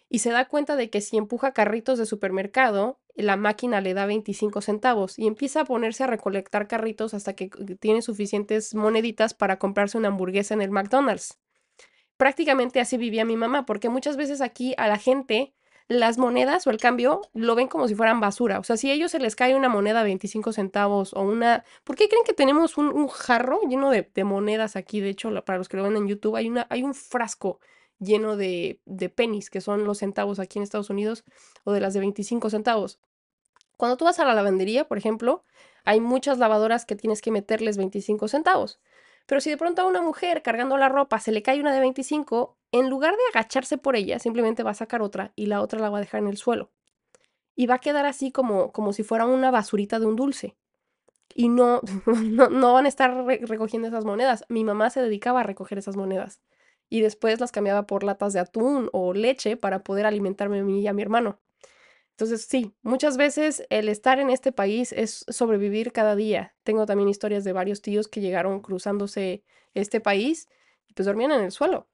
y se da cuenta de que si empuja carritos de supermercado, la máquina le da 25 centavos y empieza a ponerse a recolectar carritos hasta que tiene suficientes moneditas para comprarse una hamburguesa en el McDonald's. Prácticamente así vivía mi mamá, porque muchas veces aquí a la gente las monedas o el cambio lo ven como si fueran basura. O sea, si a ellos se les cae una moneda de 25 centavos o una... ¿Por qué creen que tenemos un jarro lleno de monedas aquí? De hecho, para los que lo ven en YouTube, hay un frasco lleno de pennies, que son los centavos aquí en Estados Unidos, o de las de 25 centavos. Cuando tú vas a la lavandería, por ejemplo, hay muchas lavadoras que tienes que meterles 25 centavos. Pero si de pronto a una mujer cargando la ropa se le cae una de 25, en lugar de agacharse por ella, simplemente va a sacar otra y la otra la va a dejar en el suelo. Y va a quedar así como si fuera una basurita de un dulce. Y no, no van a estar recogiendo esas monedas. Mi mamá se dedicaba a recoger esas monedas. Y después las cambiaba por latas de atún o leche para poder alimentarme a mí y a mi hermano. Entonces, sí, muchas veces el estar en este país es sobrevivir cada día. Tengo también historias de varios tíos que llegaron cruzándose este país y pues dormían en el suelo.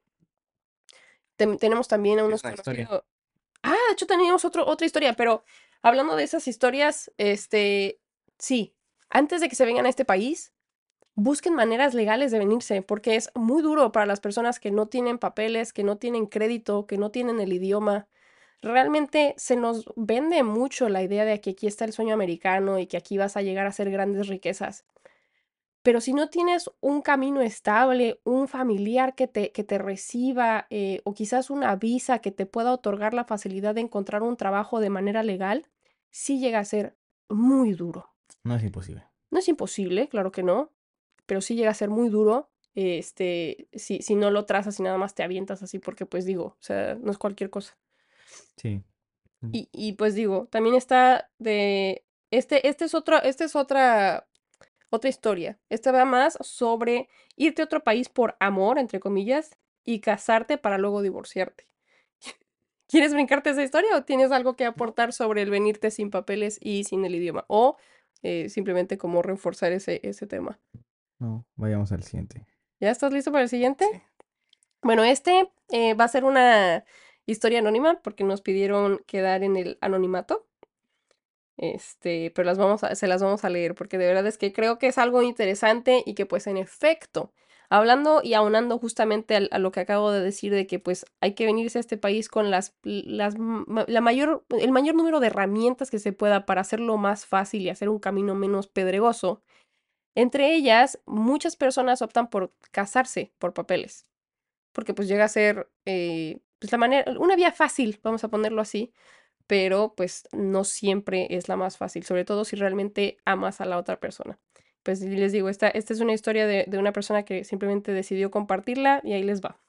Tenemos también a Es unos una historia. conocidos. Ah, de hecho teníamos otra historia, pero hablando de esas historias, sí, antes de que se vengan a este país, busquen maneras legales de venirse, porque es muy duro para las personas que no tienen papeles, que no tienen crédito, que no tienen el idioma. Realmente se nos vende mucho la idea de que aquí está el sueño americano y que aquí vas a llegar a hacer grandes riquezas. Pero si no tienes un camino estable, un familiar que te reciba, o quizás una visa que te pueda otorgar la facilidad de encontrar un trabajo de manera legal, sí llega a ser muy duro. No es imposible. No es imposible, claro que no, pero sí llega a ser muy duro, si no lo trazas y nada más te avientas así, porque pues digo, o sea, no es cualquier cosa. Sí. Y pues digo, también está de, esta es otra historia. Esta va más sobre irte a otro país por amor, entre comillas, y casarte para luego divorciarte. ¿Quieres brincarte esa historia o tienes algo que aportar sobre el venirte sin papeles y sin el idioma? O simplemente como reforzar ese tema. No, vayamos al siguiente. ¿Ya estás listo para el siguiente? Sí. Bueno, va a ser una historia anónima porque nos pidieron quedar en el anonimato. Pero se las vamos a leer porque de verdad es que creo que es algo interesante y que pues en efecto, hablando y aunando justamente a lo que acabo de decir de que pues hay que venirse a este país con el mayor número de herramientas que se pueda para hacerlo más fácil y hacer un camino menos pedregoso. Entre ellas, muchas personas optan por casarse por papeles, porque pues llega a ser pues una vía fácil, vamos a ponerlo así, pero pues no siempre es la más fácil, sobre todo si realmente amas a la otra persona. Pues les digo, esta es una historia de una persona que simplemente decidió compartirla y ahí les va.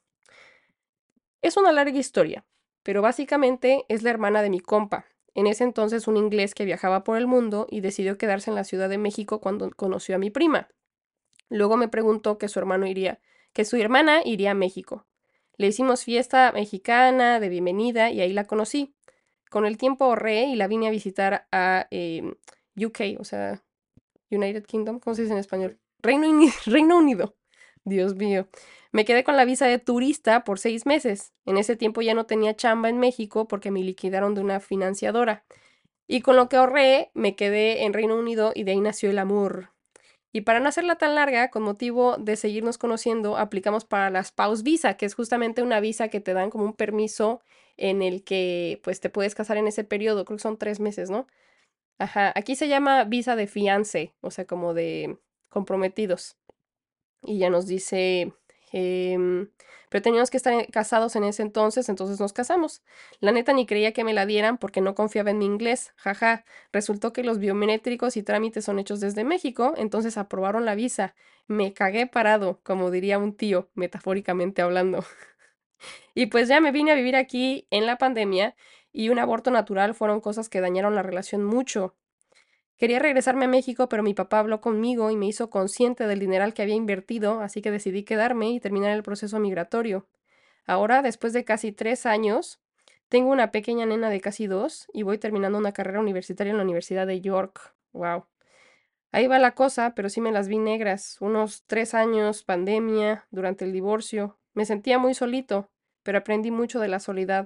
Es una larga historia, pero básicamente es la hermana de mi compa. En ese entonces un inglés que viajaba por el mundo y decidió quedarse en la Ciudad de México cuando conoció a mi prima. Luego me preguntó que su hermana iría a México. Le hicimos fiesta mexicana de bienvenida y ahí la conocí. Con el tiempo ahorré y la vine a visitar a UK, o sea, United Kingdom, ¿cómo se dice en español? Reino Unido, Reino Unido. Dios mío. Me quedé con la visa de turista por 6 meses. En ese tiempo ya no tenía chamba en México porque me liquidaron de una financiadora. Y con lo que ahorré, me quedé en Reino Unido y de ahí nació el amor. Y para no hacerla tan larga, con motivo de seguirnos conociendo, aplicamos para la Spouse Visa, que es justamente una visa que te dan como un permiso en el que pues te puedes casar en ese periodo, creo que son 3 meses, ¿no? Ajá, aquí se llama visa de fiance, o sea, como de comprometidos. Y ya nos dice, em, pero teníamos que estar casados en ese entonces nos casamos. La neta ni creía que me la dieran porque no confiaba en mi inglés, jaja. Resultó que los biométricos y trámites son hechos desde México, entonces aprobaron la visa. Me cagué parado, como diría un tío, metafóricamente hablando. Y pues ya me vine a vivir aquí en la pandemia y un aborto natural fueron cosas que dañaron la relación mucho. Quería regresarme a México, pero mi papá habló conmigo y me hizo consciente del dineral que había invertido, así que decidí quedarme y terminar el proceso migratorio. Ahora, después de casi 3 años, tengo una pequeña nena de casi 2 y voy terminando una carrera universitaria en la Universidad de York. Wow. Ahí va la cosa, pero sí me las vi negras. Unos 3 años, pandemia, durante el divorcio. Me sentía muy solito, pero aprendí mucho de la soledad.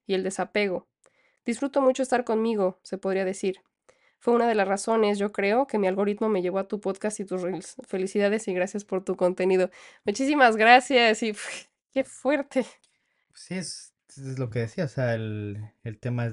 y el desapego. Disfruto mucho estar conmigo, se podría decir. Fue una de las razones, yo creo, que mi algoritmo me llevó a tu podcast y tus reels. Felicidades y gracias por tu contenido. Muchísimas gracias y qué fuerte. Sí, es lo que decía, o sea, el tema es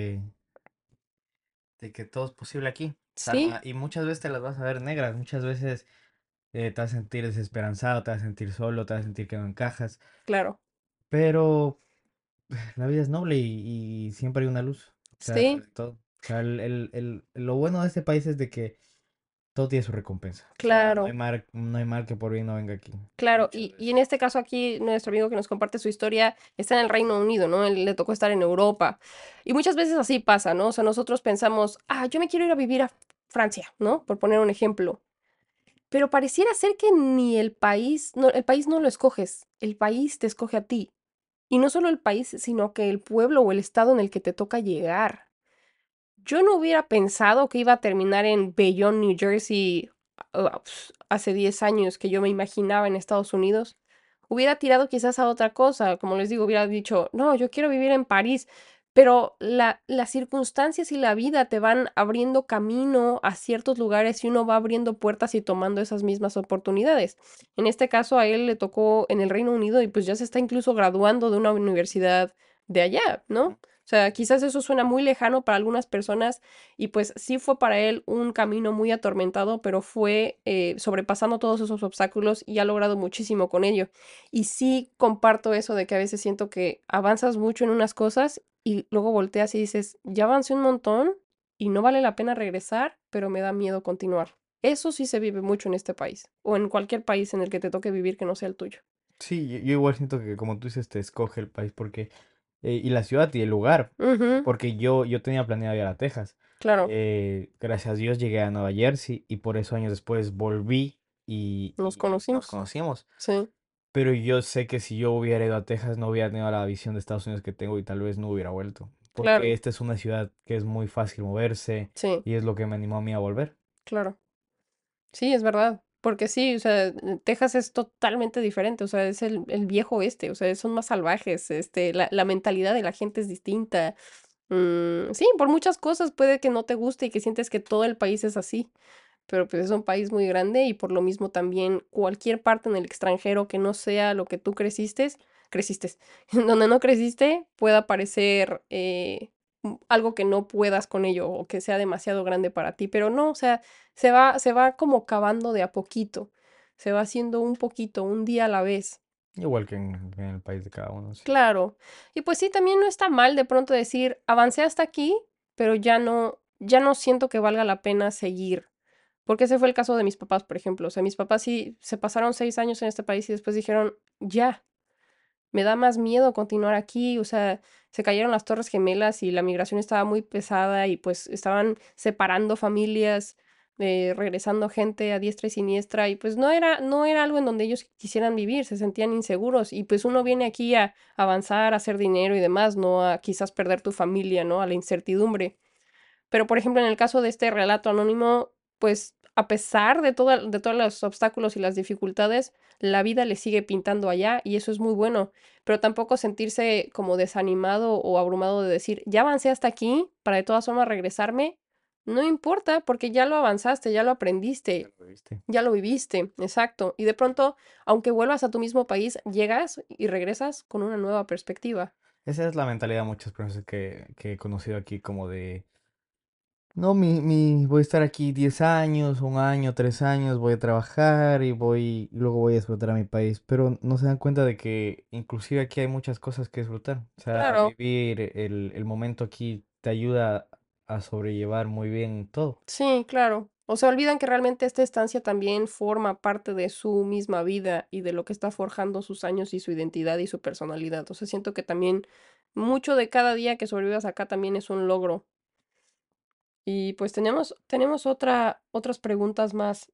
de que todo es posible aquí. O Sí, sea, y muchas veces te las vas a ver negras, muchas veces te vas a sentir desesperanzado, te vas a sentir solo, te vas a sentir que no encajas, claro. pero la vida es noble y siempre hay una luz, o sea, Sí, detrás de todo. O sea, lo bueno de este país es de que todo tiene su recompensa. O sea, claro. no hay mal que por bien no venga aquí. Claro, Muchas y en veces. este caso aquí nuestro amigo que nos comparte su historia está en el Reino Unido, ¿no? Él le tocó estar en Europa. Y muchas veces así pasa, ¿no? O sea, nosotros pensamos, ah, yo me quiero ir a vivir a Francia, ¿no? Por poner un ejemplo. Pero pareciera ser que ni el país no lo escoges, el país te escoge a ti. Y no solo el país, sino que el pueblo o el estado en el que te toca llegar. Yo no hubiera pensado que iba a terminar en Bayonne, New Jersey, hace 10 años que yo me imaginaba en Estados Unidos. Hubiera tirado quizás a otra cosa, como les digo, hubiera dicho, no, yo quiero vivir en París, pero las circunstancias y la vida te van abriendo camino a ciertos lugares y uno va abriendo puertas y tomando esas mismas oportunidades. En este caso a él le tocó en el Reino Unido y pues ya se está incluso graduando de una universidad de allá, ¿no? O sea, quizás eso suena muy lejano para algunas personas y pues sí fue para él un camino muy atormentado, pero fue sobrepasando todos esos obstáculos y ha logrado muchísimo con ello. Y sí comparto eso de que a veces siento que avanzas mucho en unas cosas y luego volteas y dices, ya avancé un montón y no vale la pena regresar, pero me da miedo continuar. Eso sí se vive mucho en este país o en cualquier país en el que te toque vivir que no sea el tuyo. Sí, yo igual siento que como tú dices, te escoge el país porque, y la ciudad y el lugar, Ujú, porque yo tenía planeado ir a Texas. claro, Gracias a Dios llegué a Nueva Jersey y por eso años después volví nos y nos conocimos. conocimos. Sí, Pero yo sé que si yo hubiera ido a Texas no hubiera tenido la visión de Estados Unidos que tengo y tal vez no hubiera vuelto. Porque claro, esta es una ciudad que es muy fácil moverse sí, y es lo que me animó a mí a volver. claro. Sí, es verdad. Porque sí, o sea, Texas es totalmente diferente, o sea, es el viejo oeste, o sea, son más salvajes, la mentalidad de la gente es distinta. Sí, por muchas cosas puede que no te guste y que sientes que todo el país es así, pero pues es un país muy grande y por lo mismo también cualquier parte en el extranjero que no sea lo que tú creciste, en donde no creciste pueda parecer algo que no puedas con ello o que sea demasiado grande para ti, pero no, o sea, se va como cavando de a poquito, se va haciendo un poquito, un día a la vez. Igual que en el país de cada uno, sí. Claro. Y pues sí, también no está mal de pronto decir, avancé hasta aquí, pero ya no siento que valga la pena seguir. Porque ese fue el caso de mis papás, por ejemplo. O sea, mis papás sí se pasaron 6 años en este país y después dijeron, ya, me da más miedo continuar aquí. O sea, se cayeron las Torres Gemelas y la migración estaba muy pesada y pues estaban separando familias, regresando gente a diestra y siniestra y pues no era algo en donde ellos quisieran vivir, se sentían inseguros y pues uno viene aquí a avanzar, a hacer dinero y demás, no a quizás perder tu familia, ¿no? A la incertidumbre. Pero, por ejemplo, en el caso de este relato anónimo, pues a pesar de todos los obstáculos y las dificultades, la vida le sigue pintando allá y eso es muy bueno. Pero tampoco sentirse como desanimado o abrumado de decir, ya avancé hasta aquí, para de todas formas regresarme. No importa, porque ya lo avanzaste, ya lo Ya aprendiste, lo viste. ya lo viviste, exacto. Y de pronto, aunque vuelvas a tu mismo país, llegas y regresas con una nueva perspectiva. Esa es la mentalidad de muchas personas que he conocido aquí como de... No, voy a estar aquí 10 años, un año, 3 años, voy a trabajar y luego voy a disfrutar a mi país. Pero no se dan cuenta de que inclusive aquí hay muchas cosas que disfrutar. O sea, Claro. vivir el momento aquí te ayuda a sobrellevar muy bien todo. Sí, claro. O se olvidan que realmente esta estancia también forma parte de su misma vida y de lo que está forjando sus años y su identidad y su personalidad. O sea, siento que también mucho de cada día que sobrevivas acá también es un logro. Y pues tenemos otras preguntas más.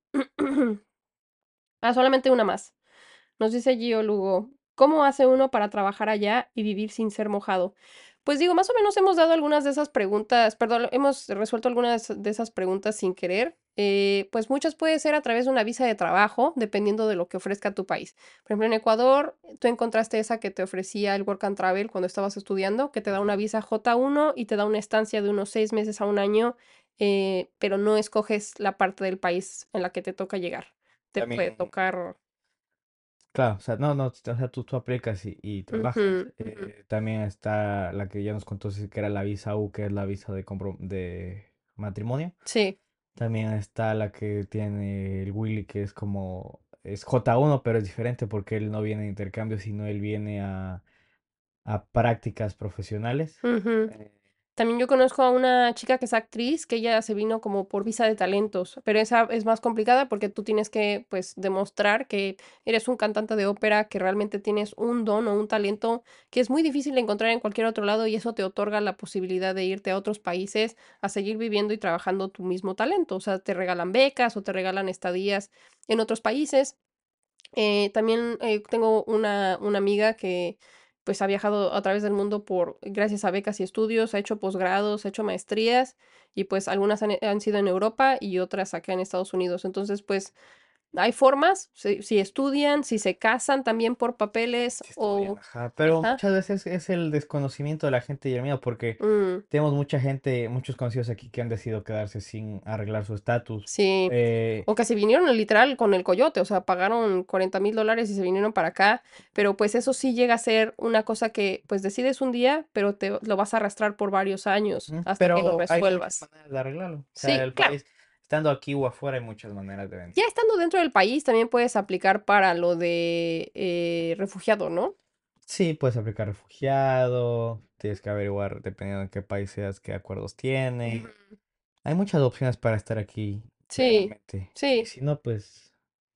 Ah, solamente una más. Nos dice Gio Lugo, ¿cómo hace uno para trabajar allá y vivir sin ser mojado? Pues digo, más o menos hemos dado algunas de esas preguntas, perdón, hemos resuelto algunas de esas preguntas sin querer. pues muchas puede ser a través de una visa de trabajo, dependiendo de lo que ofrezca tu país. Por ejemplo, en Ecuador, tú encontraste esa que te ofrecía el Work and Travel cuando estabas estudiando, que te da una Ujú. visa J1 y te da una estancia de unos 6 meses a un año, pero no escoges la parte del país en la que te toca llegar. Te puede También, tocar. claro, o sea, no, no, o sea, tú aplicas y trabajas. Ujú, ujú. También está la que ya nos contó, sí, que era la visa U, que es la visa de matrimonio. Sí. También está la que tiene el Willy, que es como, es J1, pero es diferente porque él no viene de intercambio, sino él viene a prácticas profesionales. Ujú. Eh, También yo conozco a una chica que es actriz, que ella se vino como por visa de talentos, pero esa es más complicada porque tú tienes que, pues, demostrar que eres un cantante de ópera, que realmente tienes un don o un talento que es muy difícil de encontrar en cualquier otro lado y eso te otorga la posibilidad de irte a otros países a seguir viviendo y trabajando tu mismo talento. O sea, te regalan becas o te regalan estadías en otros países. También tengo una amiga que pues ha viajado a través del mundo por gracias a becas y estudios, ha hecho posgrados, ha hecho maestrías y pues algunas han sido en Europa y otras acá en Estados Unidos. Entonces, pues hay formas, si estudian, si se casan también por papeles Sí estudian, o... ajá. Pero Ajá. muchas veces es el desconocimiento de la gente y el miedo, porque mm, tenemos mucha gente, muchos conocidos aquí que han decidido quedarse sin arreglar su estatus. sí. Eh, O que se vinieron literal con el coyote, o sea, pagaron $40,000 y se vinieron para acá, pero pues eso sí llega a ser una cosa que pues decides un día, pero te lo vas a arrastrar por varios años hasta que lo pero hay muchas resuelvas. maneras de arreglarlo. O sea, Sí, el claro. país, estando aquí o afuera, hay muchas maneras de venir. Ya estando dentro del país también puedes aplicar para lo de refugiado, ¿no? Sí, puedes aplicar refugiado, tienes que averiguar, dependiendo de qué país seas, qué acuerdos Ujú. tiene. Hay muchas opciones para estar aquí Sí, legalmente. Y sí. si no, pues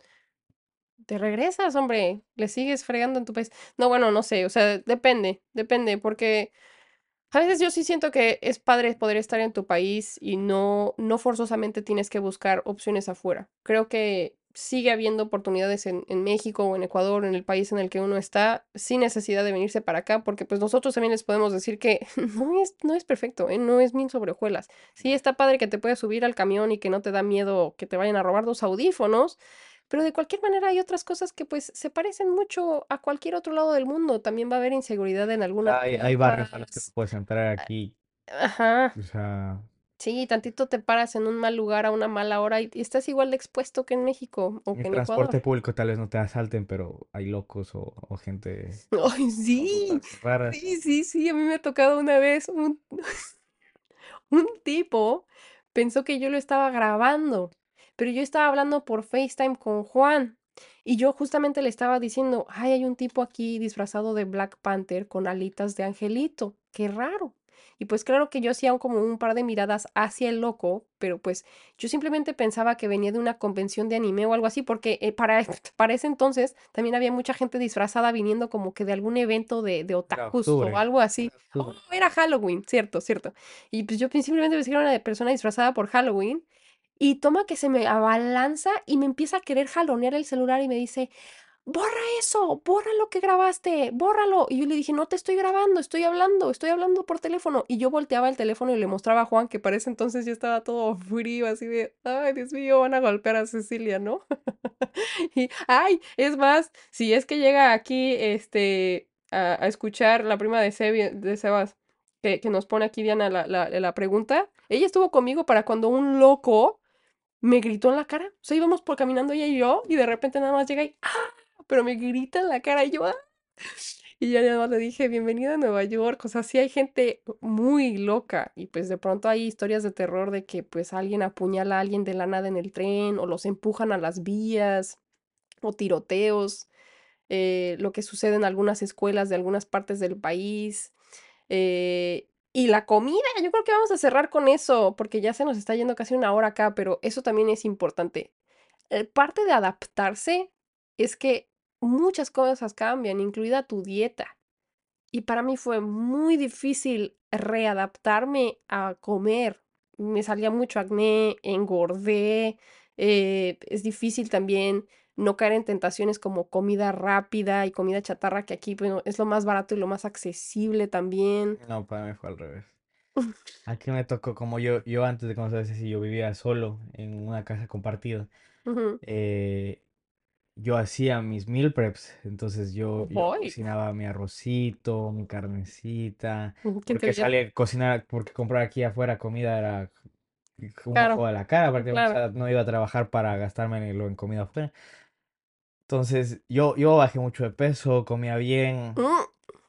Te regresas, hombre, le sigues fregando en tu país. No, bueno, no sé, o sea, depende, porque a veces yo sí siento que es padre poder estar en tu país y no forzosamente tienes que buscar opciones afuera. Creo que sigue habiendo oportunidades en México o en Ecuador, en el país en el que uno está, sin necesidad de venirse para acá, porque pues nosotros también les podemos decir que no es perfecto, ¿eh? No es mil sobre hojuelas. Sí, está padre que te puedas subir al camión y que no te da miedo que te vayan a robar los audífonos, pero de cualquier manera hay otras cosas que pues se parecen mucho a cualquier otro lado del mundo. También va a haber inseguridad en algunas hay barrios a los que no cosas. puedes entrar aquí. Ajá. O sea, Sí, tantito te paras en un mal lugar a una mala hora y estás igual de expuesto que en México o en que en transporte Ecuador. público tal vez no te asalten, pero hay locos o gente Ay, con sí, conductas raras. sí, sí, sí, a mí me ha tocado una vez un tipo pensó que yo lo estaba grabando, pero yo estaba hablando por FaceTime con Juan y yo justamente le estaba diciendo, ay, hay un tipo aquí disfrazado de Black Panther con alitas de angelito, qué raro. Y pues claro que yo hacía como un par de miradas hacia el loco, pero pues yo simplemente pensaba que venía de una convención de anime o algo así, porque para ese entonces también había mucha gente disfrazada viniendo como que de algún evento de Era otakus o octubre. algo así. Era Oh, octubre. era Halloween, cierto, cierto. Y pues yo simplemente pensé que era una persona disfrazada por Halloween. Y toma que se me abalanza y me empieza a querer jalonear el celular y me dice, borra eso, borra lo que grabaste, bórralo. Y yo le dije, no te estoy grabando, estoy hablando por teléfono. Y yo volteaba el teléfono y le mostraba a Juan que para ese entonces ya estaba todo frío, así de, ay, Dios mío, van a golpear a Cecilia, ¿no? Y, ay, es más, si es que llega aquí, a escuchar la prima de Sebas, que nos pone aquí Diana la pregunta, ella estuvo conmigo para cuando un loco me gritó en la cara. O sea, íbamos por caminando ella y yo, y de repente nada más llega y, ¡ah! Pero me grita en la cara y yo, ¡ah! Y ya nada más le dije, bienvenida a Nueva York. O sea, sí hay gente muy loca. Y pues de pronto hay historias de terror de que pues alguien apuñala a alguien de la nada en el tren o los empujan a las vías o tiroteos, lo que sucede en algunas escuelas de algunas partes del país. Y la comida, yo creo que vamos a cerrar con eso, porque ya se nos está yendo casi una hora acá, pero eso también es importante. Parte de adaptarse es que muchas cosas cambian, incluida tu dieta. Y para mí fue muy difícil readaptarme a comer. Me salía mucho acné, engordé. Es difícil también no caer en tentaciones como comida rápida y comida chatarra, que aquí, bueno, es lo más barato y lo más accesible también. No, para mí fue al revés. Aquí me tocó, como yo antes de conocer ese, sí, yo vivía solo en una casa compartida. Ujú. eh, yo hacía mis meal preps, entonces yo Voy. cocinaba mi arrocito, mi carnecita, ¿Quién te porque viera? sale a cocinar, porque comprar aquí afuera comida era un Claro, ojo de la cara, prácticamente, o claro. sea, no iba a trabajar para gastármelo en comida afuera. Entonces, yo bajé mucho de peso, comía bien. Mm,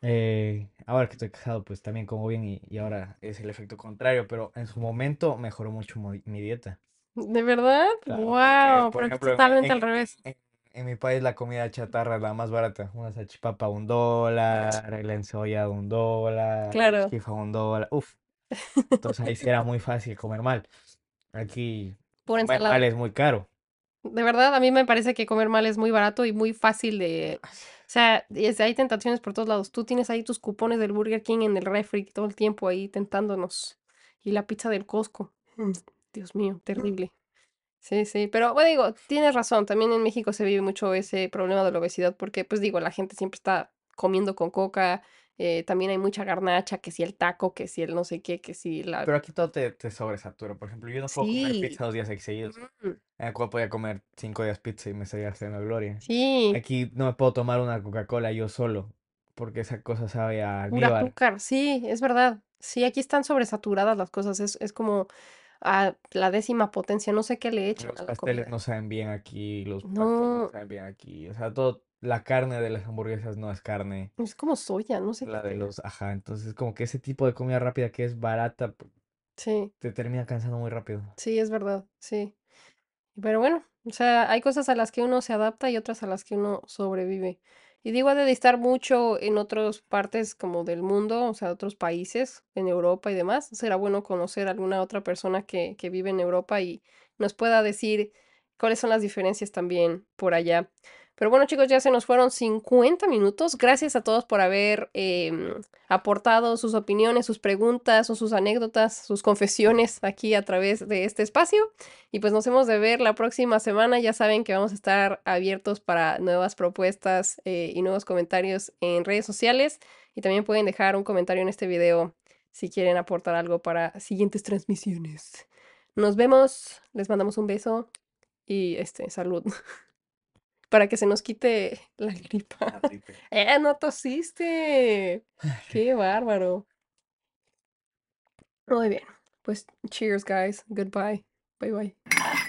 Ahora que estoy casado, pues también como bien y ahora es el efecto contrario, pero en su momento mejoró mucho mi dieta. ¿De verdad? Claro, porque, Wow, por pero aquí ejemplo, totalmente al revés. en mi país la comida chatarra es la más barata. Una salchipapa $1, la encebollada $1, el Claro. esquifa $1. Uf, entonces ahí sí era muy fácil comer mal. Aquí Pura comer mal ensalada. es muy caro. De verdad, a mí me parece que comer mal es muy barato y muy fácil de... O sea, hay tentaciones por todos lados. Tú tienes ahí tus cupones del Burger King en el refri todo el tiempo ahí tentándonos. Y la pizza del Costco. Dios mío, terrible. Sí, sí, pero bueno, digo, tienes razón, también en México se vive mucho ese problema de la obesidad porque, pues digo, la gente siempre está comiendo con coca, también hay mucha garnacha, que si el taco, que si el no sé qué, que si la... Pero aquí todo te sobresatura. Por ejemplo, yo no puedo comer Sí, pizza 2 días seguidos. mm, En el cual podía comer 5 días pizza y me seguía haciendo gloria. sí, Aquí no me puedo tomar una Coca-Cola yo solo, porque esa cosa sabe a pura almíbar. azúcar, sí, es verdad. Sí, aquí están sobresaturadas las cosas, es como a la décima potencia, no sé qué le echan Los a la pasteles comida. no saben bien aquí, los pancakes no No, saben bien aquí. O sea, todo, la carne de las hamburguesas no es carne, es como soya, no sé la qué. de los, ajá. Entonces, como que ese tipo de comida rápida que es barata, Sí, te termina cansando muy rápido. sí, es verdad, sí. Pero bueno, o sea, hay cosas a las que uno se adapta y otras a las que uno sobrevive. Y digo, ha de estar mucho en otras partes como del mundo, o sea, otros países, en Europa y demás. Será bueno conocer alguna otra persona que vive en Europa y nos pueda decir cuáles son las diferencias también por allá. Pero bueno, chicos, ya se nos fueron 50 minutos. Gracias a todos por haber aportado sus opiniones, sus preguntas o sus anécdotas, sus confesiones aquí a través de este espacio. Y pues nos hemos de ver la próxima semana. Ya saben que vamos a estar abiertos para nuevas propuestas y nuevos comentarios en redes sociales. Y también pueden dejar un comentario en este video si quieren aportar algo para siguientes transmisiones. Nos vemos, les mandamos un beso y salud para que se nos quite la gripa. Arriba. No tosiste! ¡Qué bárbaro! Muy bien. Pues cheers, guys. Goodbye. Bye bye.